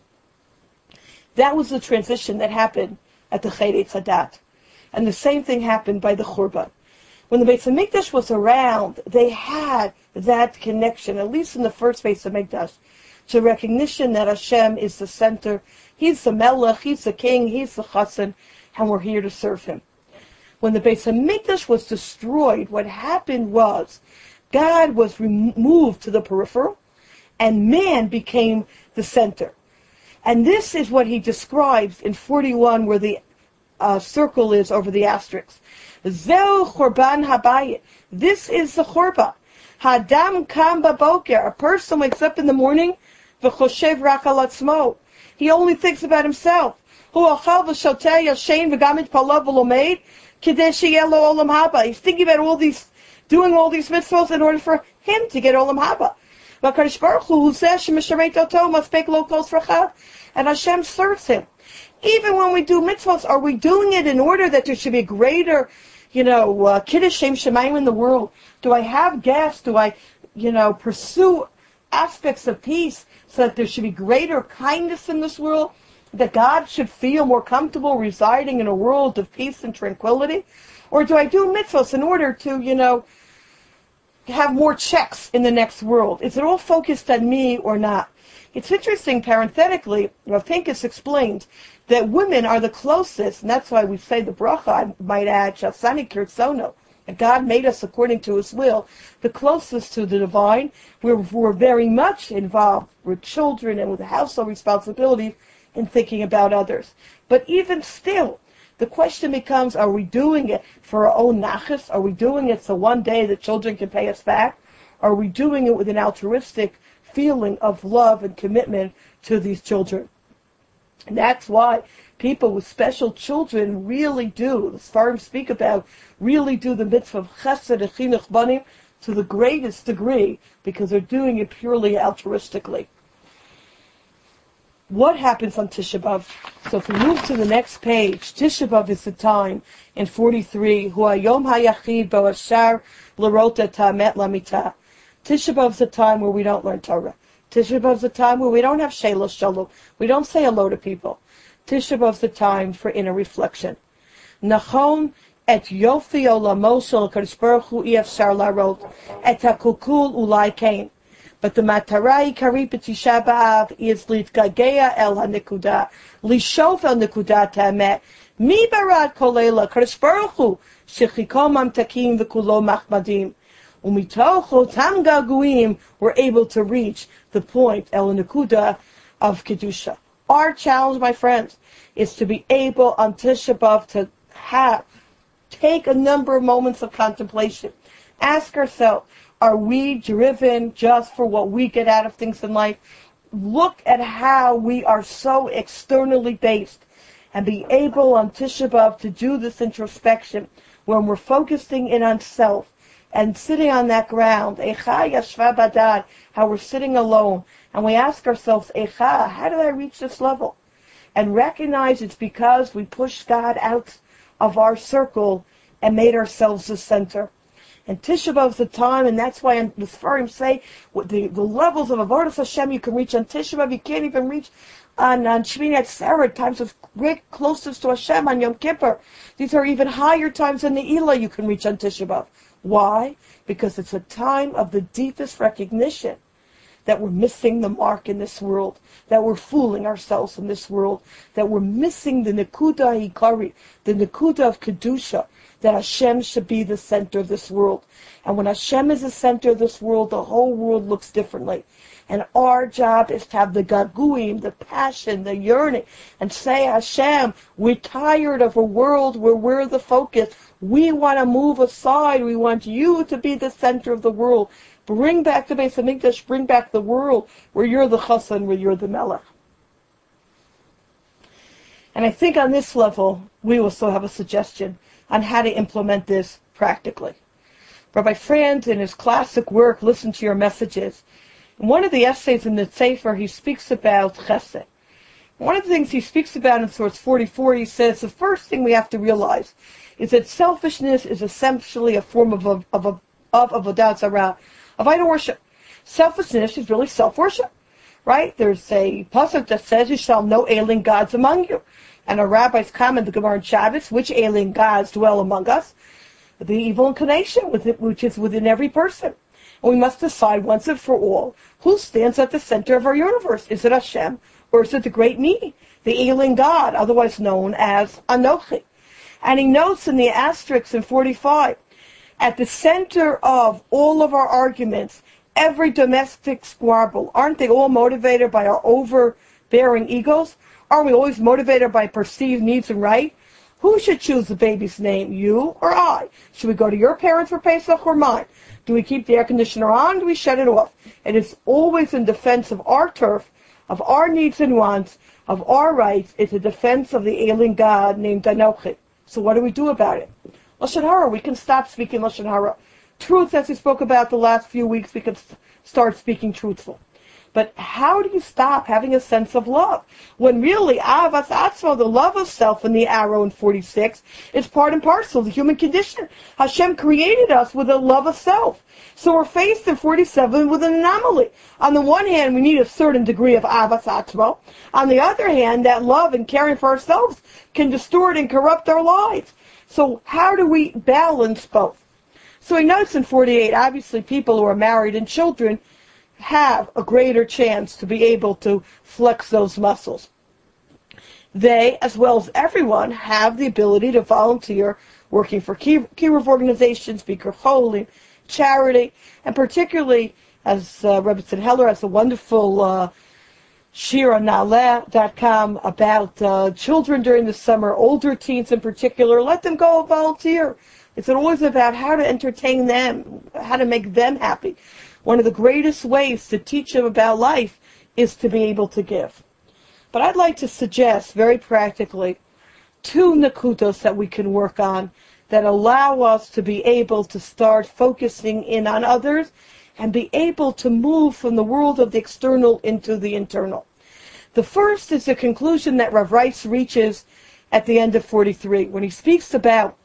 A: That was the transition that happened at the Chet Hadat. And the same thing happened by the Churban. When the Beis HaMikdash was around, they had that connection, at least in the first Beis HaMikdash, to recognition that Hashem is the center. He's the Melech, He's the King, He's the Chassan, and we're here to serve Him. When the Beis HaMikdash was destroyed, what happened was God was removed to the peripheral, and man became the center. And this is what he describes in 41, where the circle is over the asterisk. Zeu chorban habayit. This is the chorban. Hadam kam baboker. A person wakes up in the morning, v'choshev rak al atzmo. He only thinks about himself. Hu achal v'shoteh yashen v'gamit palav v'lomeid kidei sheyeh lo olam haba. He's thinking about doing all these mitzvahs in order for him to get olam haba. V'kadosh Baruch Hu says shemishareit oto maspek lo kol tzrachav, and Hashem serves him. Even when we do mitzvahs, are we doing it in order that there should be greater, kiddush shem shemayim in the world? Do I have gas? Do I, pursue aspects of peace so that there should be greater kindness in this world? That God should feel more comfortable residing in a world of peace and tranquility? Or do I do mitzvahs in order to, have more checks in the next world? Is it all focused on me or not? It's interesting, parenthetically, Rav Pincus explained that women are the closest, and that's why we say the bracha, I might add, Shasani Kirtsono, that God made us according to His will, the closest to the divine. We're very much involved with children and with household responsibilities in thinking about others. But even still, the question becomes, are we doing it for our own nachas? Are we doing it so one day the children can pay us back? Are we doing it with an altruistic feeling of love and commitment to these children? And that's why people with special children really do, the Sfarim speak about, really do the mitzvah of chesed and chinuch banim to the greatest degree, because they're doing it purely altruistically. What happens on Tisha B'Av? So if we move to the next page, Tisha B'Av is the time in 43, Hu hayom hayachid bo ashar l'rot et ha'emet lamita. Tisha B'Av is the time where we don't learn Torah. Tisha B'Av is the time where we don't have Sheila Shalom. We don't say hello to people. Tisha B'Av is the time for inner reflection. Nachon et yofi olamo shel HaKadosh Baruch Hu efshar larot et hakukul ulai kain. But the matara ikari b'Tisha B'Av is litgagea el hanikuda, lishof el nikuda ta'emet. Mi barad kolela HaKadosh Baruch Hu shechiko mamtakim v'kulo machmadim. Umitocho tam gaguim, we're able to reach the point el nikuda of kedusha. Our challenge, my friends, is to be able on Tisha B'Av to take a number of moments of contemplation. Ask ourselves, are we driven just for what we get out of things in life? Look at how we are so externally based, and be able on Tisha B'Av to do this introspection when we're focusing in on self and sitting on that ground, Eicha Yashva Badad, how we're sitting alone, and we ask ourselves, Eicha, how did I reach this level? And recognize it's because we pushed God out of our circle and made ourselves the center. And Tisha B'Av is the time, and that's why the Sfarim say the levels of Avodas Hashem you can reach on Tisha B'Av, you can't even reach on Shmini Atzeret, times of great closeness to Hashem on Yom Kippur. These are even higher times than the Elah you can reach on Tisha B'Av. Why? Because it's a time of the deepest recognition that we're missing the mark in this world, that we're fooling ourselves in this world, that we're missing the Nekuda Hikari, the Nekuda of Kedusha, that Hashem should be the center of this world. And when Hashem is the center of this world, the whole world looks differently. And our job is to have the gaguim, the passion, the yearning, and say, Hashem, we're tired of a world where we're the focus. We want to move aside. We want you to be the center of the world. Bring back the Beis Hamikdash, bring back the world where you're the Chassan, where you're the Melech. And I think on this level, we also have a suggestion on how to implement this practically. Rabbi Franz, in his classic work, Listen to Your Messages, in one of the essays in the Sefer, he speaks about chesed. One of the things he speaks about in source 44, he says, the first thing we have to realize is that selfishness is essentially a form of avodat zarah, of idol worship. Selfishness is really self-worship, right? There's a pasuk that says, you shall know alien gods among you. And our rabbis comment, the Gemara in Shabbos, which alien gods dwell among us? The evil inclination, which is within every person. And we must decide once and for all, who stands at the center of our universe? Is it Hashem, or is it the great me, the alien God, otherwise known as Anochi? And he notes in the asterisk in 45, at the center of all of our arguments, every domestic squabble, aren't they all motivated by our overbearing egos? Aren't we always motivated by perceived needs and right? Who should choose the baby's name, you or I? Should we go to your parents for Pesach or mine? Do we keep the air conditioner on? Do we shut it off? And it's always in defense of our turf, of our needs and wants, of our rights. It's a defense of the alien God named Anochi. So what do we do about it? Lashon Hara, we can stop speaking Lashon Hara. Truth, as we spoke about the last few weeks, we can start speaking truthful. But how do you stop having a sense of love? When really, Ahavas Atzmo, the love of self in the arrow in 46, is part and parcel of the human condition. Hashem created us with a love of self. So we're faced in 47 with an anomaly. On the one hand, we need a certain degree of Ahavas Atzmo. On the other hand, that love and caring for ourselves can distort and corrupt our lives. So how do we balance both? So he notes in 48, obviously people who are married and children have a greater chance to be able to flex those muscles. They, as well as everyone, have the ability to volunteer working for Kiruv organizations, Bikur Cholim, charity, and particularly, as Rebbetzin Heller has a wonderful shir on Naaleh.com about children during the summer, older teens in particular. Let them go volunteer. It's always about how to entertain them, how to make them happy. One of the greatest ways to teach them about life is to be able to give. But I'd like to suggest, very practically, 2 nakutos that we can work on that allow us to be able to start focusing in on others and be able to move from the world of the external into the internal. The first is the conclusion that Rav Rice reaches at the end of 43, when he speaks about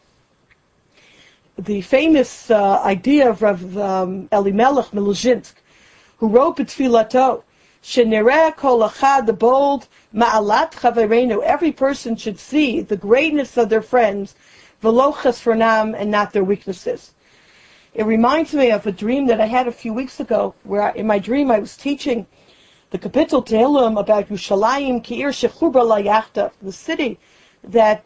A: the famous idea of Rav Elimelech Miluzhinsk, who wrote B'Tfilato, Shenireh kol achad, the bold, ma'alat chavereinu, every person should see the greatness of their friends, v'lo chesronam, and not their weaknesses. It reminds me of a dream that I had a few weeks ago, where in my dream I was teaching the Kapitel Tehillim about Yushalayim Ki'ir Shechubra Layachta, the city that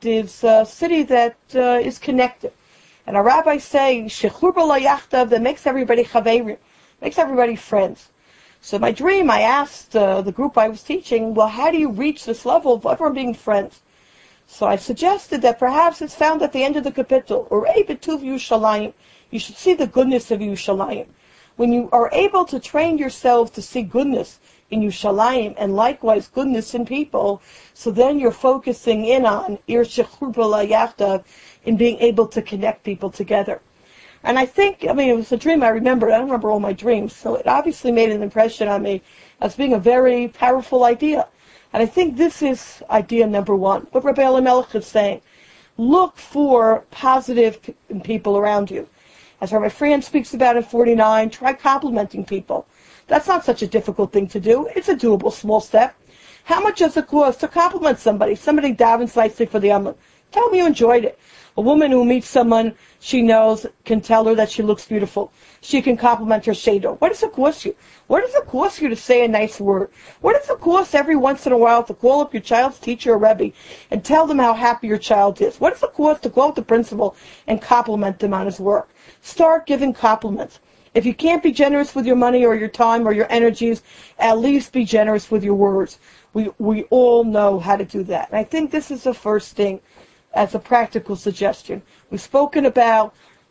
A: is connected. And our rabbis say, Shechubra Layachta, that makes everybody chaverim, makes everybody friends. So in my dream, I asked the group I was teaching, well, how do you reach this level of everyone being friends? So I suggested that perhaps it's found at the end of the Kapitel, or Betuv Yushalayim. You should see the goodness of Yushalayim. When you are able to train yourself to see goodness in Yushalayim, and likewise goodness in people, so then you're focusing in on Ir Shechubra Layachta, in being able to connect people together. And I think, it was a dream I remember. I don't remember all my dreams, so it obviously made an impression on me as being a very powerful idea. And I think this is idea number 1. What Rabbi Elimelech is saying, look for positive people around you. As Rabbi Franz speaks about in 49, try complimenting people. That's not such a difficult thing to do. It's a doable small step. How much does it cost to compliment somebody? Somebody davens nicely for the Amud. Tell them you enjoyed it. A woman who meets someone she knows can tell her that she looks beautiful. She can compliment her shado. What does it cost you? What does it cost you to say a nice word? What does it cost every once in a while to call up your child's teacher or Rebbe and tell them how happy your child is? What does it cost to call up the principal and compliment them on his work? Start giving compliments. If you can't be generous with your money or your time or your energies, at least be generous with your words. We all know how to do that. And I think this is the first thing as a practical suggestion. We've spoken about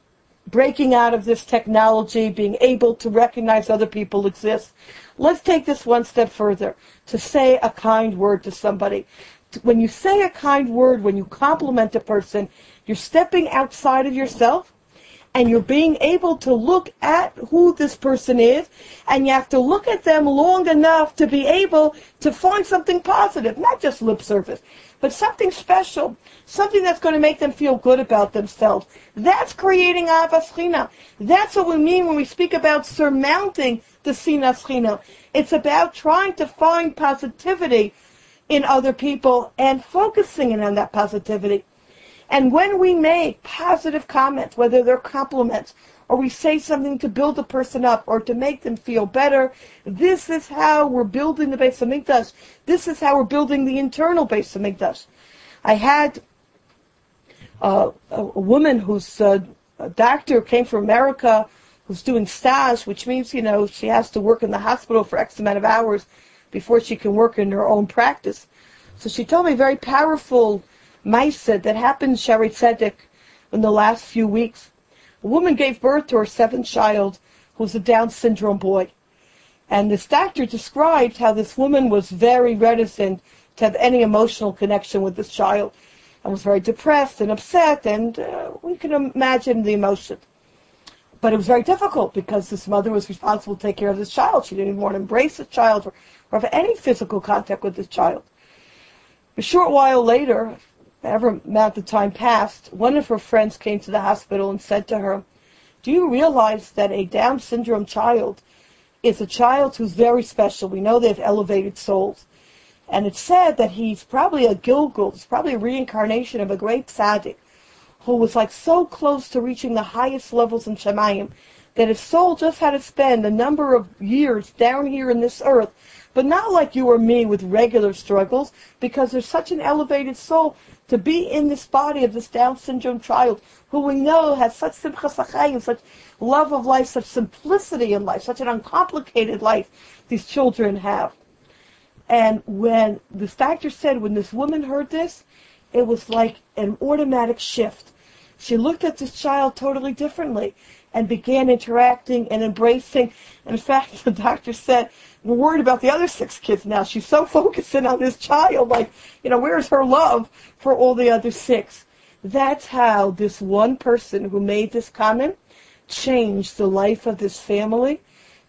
A: breaking out of this technology, being able to recognize other people exist. Let's take this one step further, to say a kind word to somebody. When you say a kind word, when you compliment a person, you're stepping outside of yourself, and you're being able to look at who this person is, and you have to look at them long enough to be able to find something positive, not just lip service, but something special, something that's going to make them feel good about themselves. That's creating Ahavas China. That's what we mean when we speak about surmounting the Sinas China. It's about trying to find positivity in other people and focusing in on that positivity. And when we make positive comments, whether they're compliments, or we say something to build a person up or to make them feel better, this is how we're building the Beis Hamikdash. This is how we're building the internal Beis Hamikdash. I had a woman whose a doctor came from America, who's doing stage, which means, she has to work in the hospital for X amount of hours before she can work in her own practice. So she told me a very powerful Maisa that happened in Shaarei Tzedek in the last few weeks. A woman gave birth to her seventh child, who was a Down syndrome boy. And this doctor described how this woman was very reticent to have any emotional connection with this child, and was very depressed and upset, and we can imagine the emotion. But it was very difficult because this mother was responsible to take care of this child. She didn't even want to embrace the child or have any physical contact with this child. A short while later, however amount of time passed, one of her friends came to the hospital and said to her, "Do you realize that a Down syndrome child is a child who's very special? We know they have elevated souls. And it's said that he's probably a Gilgul, he's probably a reincarnation of a great tzaddik, who was like so close to reaching the highest levels in Shemayim, that his soul just had to spend a number of years down here in this earth, but not like you or me with regular struggles, because there's such an elevated soul to be in this body of this Down syndrome child, who we know has such simchas hachayim, such love of life, such simplicity in life, such an uncomplicated life these children have." And when this doctor said, when this woman heard this, it was like an automatic shift. She looked at this child totally differently and began interacting and embracing. And in fact, the doctor said, "We're worried about the other 6 kids now. She's so focused in on this child, like, where's her love for all the other 6? That's how this one person who made this comment changed the life of this family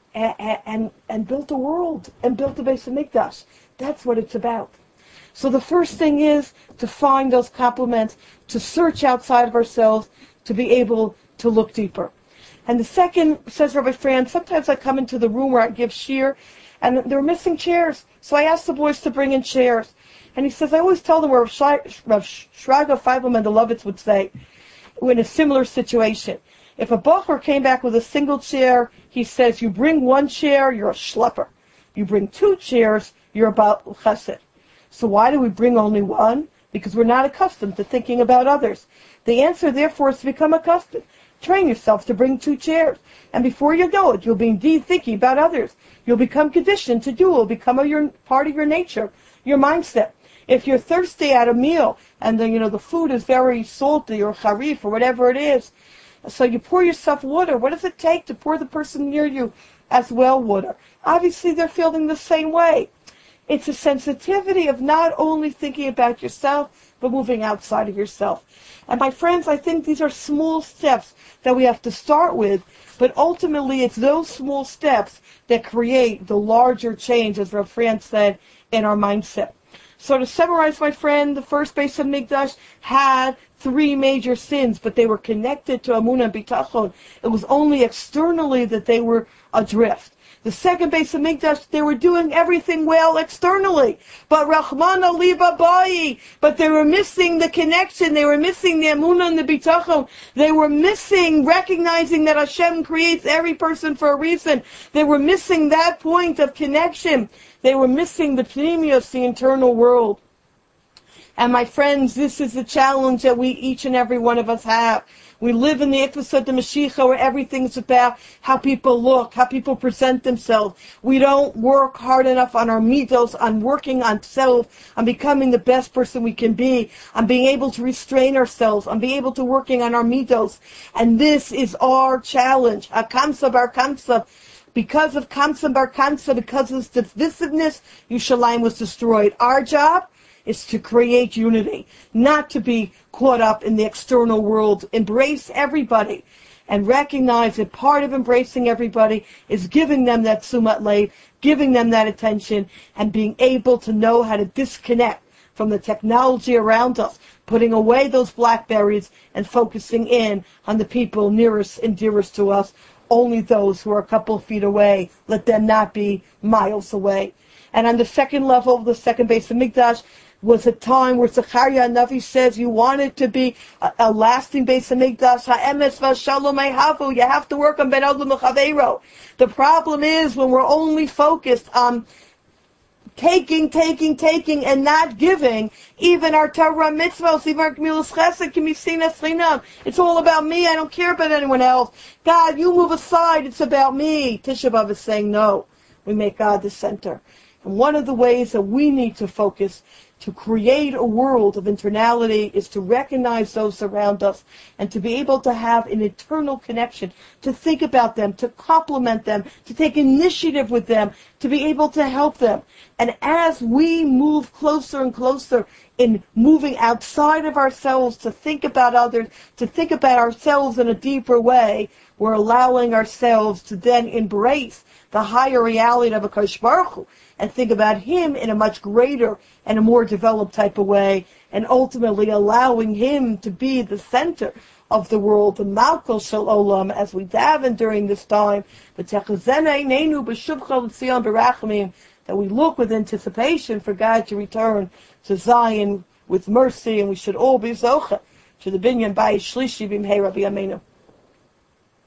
A: and built a world and built the Beis Hamikdash. That's what it's about. So the first thing is to find those compliments, to search outside of ourselves, to be able to look deeper. And the second, says Rabbi Fran, sometimes I come into the room where I give shiur, and they're missing chairs. So I ask the boys to bring in chairs. And he says, I always tell them where Rav Shraga Feivel Mendelovitz would say, in a similar situation. If a bocher came back with a single chair, he says, you bring 1 chair, you're a schlepper. You bring 2 chairs, you're about chesed. So why do we bring only 1? Because we're not accustomed to thinking about others. The answer, therefore, is to become accustomed. Train yourself to bring 2 chairs. And before you know it, you'll be indeed thinking about others. You'll become conditioned to do it. It'll become part of your nature, your mindset. If you're thirsty at a meal and the food is very salty or charif or whatever it is, so you pour yourself water. What does it take to pour the person near you as well water? Obviously, they're feeling the same way. It's a sensitivity of not only thinking about yourself, but moving outside of yourself. And my friends, I think these are small steps that we have to start with, but ultimately it's those small steps that create the larger change, as Rav Fran said, in our mindset. So to summarize, my friend, the first Beis Hamikdash had 3 major sins, but they were connected to Amunah and Bitachon. It was only externally that they were adrift. The second Beis Hamikdash, they were doing everything well externally, but Rachmana liba bayi, but they were missing the connection, they were missing the Amunah and the Bitachon, they were missing recognizing that Hashem creates every person for a reason, they were missing that point of connection, they were missing the pnimius, the internal world. And my friends, this is the challenge that we, each and every one of us have. We live in the Ikvasat the Mashiach, where everything's about how people look, how people present themselves. We don't work hard enough on our midos, on working on self, on becoming the best person we can be, on being able to restrain ourselves, on being able to working on our midos. And this is our challenge. Hakamsa bar kamsa. Because of Kamsa bar Kamsa, because of this divisiveness, Yerushalayim was destroyed. Our job is to create unity, not to be caught up in the external world. Embrace everybody and recognize that part of embracing everybody is giving them that sumat lev, giving them that attention, and being able to know how to disconnect from the technology around us, putting away those blackberries and focusing in on the people nearest and dearest to us. Only those who are a couple of feet away, let them not be miles away. And on the second level, the second base of Mikdash, was a time where Zechariah Navi says you want it to be a lasting base of Mikdash. Ha'emes v'shalom havu. You have to work on ben adam l'chaveiro. The problem is when we're only focused on taking, and not giving, even our Torah mitzvahs, even our Gemilas Chesed can be seen as chinam. It's all about me. I don't care about anyone else. God, you move aside. It's about me. Tisha B'Av is saying no. We make God the center. And one of the ways that we need to focus to create a world of internality is to recognize those around us and to be able to have an eternal connection, to think about them, to compliment them, to take initiative with them, to be able to help them. And as we move closer and closer in moving outside of ourselves to think about others, to think about ourselves in a deeper way, we're allowing ourselves to then embrace the higher reality of HaKadosh Baruch Hu and think about Him in a much greater and a more developed type of way, and ultimately allowing Him to be the center of the world, the Malkos Shel Olam, as we daven during this time, that we look with anticipation for God to return to Zion with mercy, and we should all be zocha to the binyan bayis shlishi b'mhei Rabbi Amenu.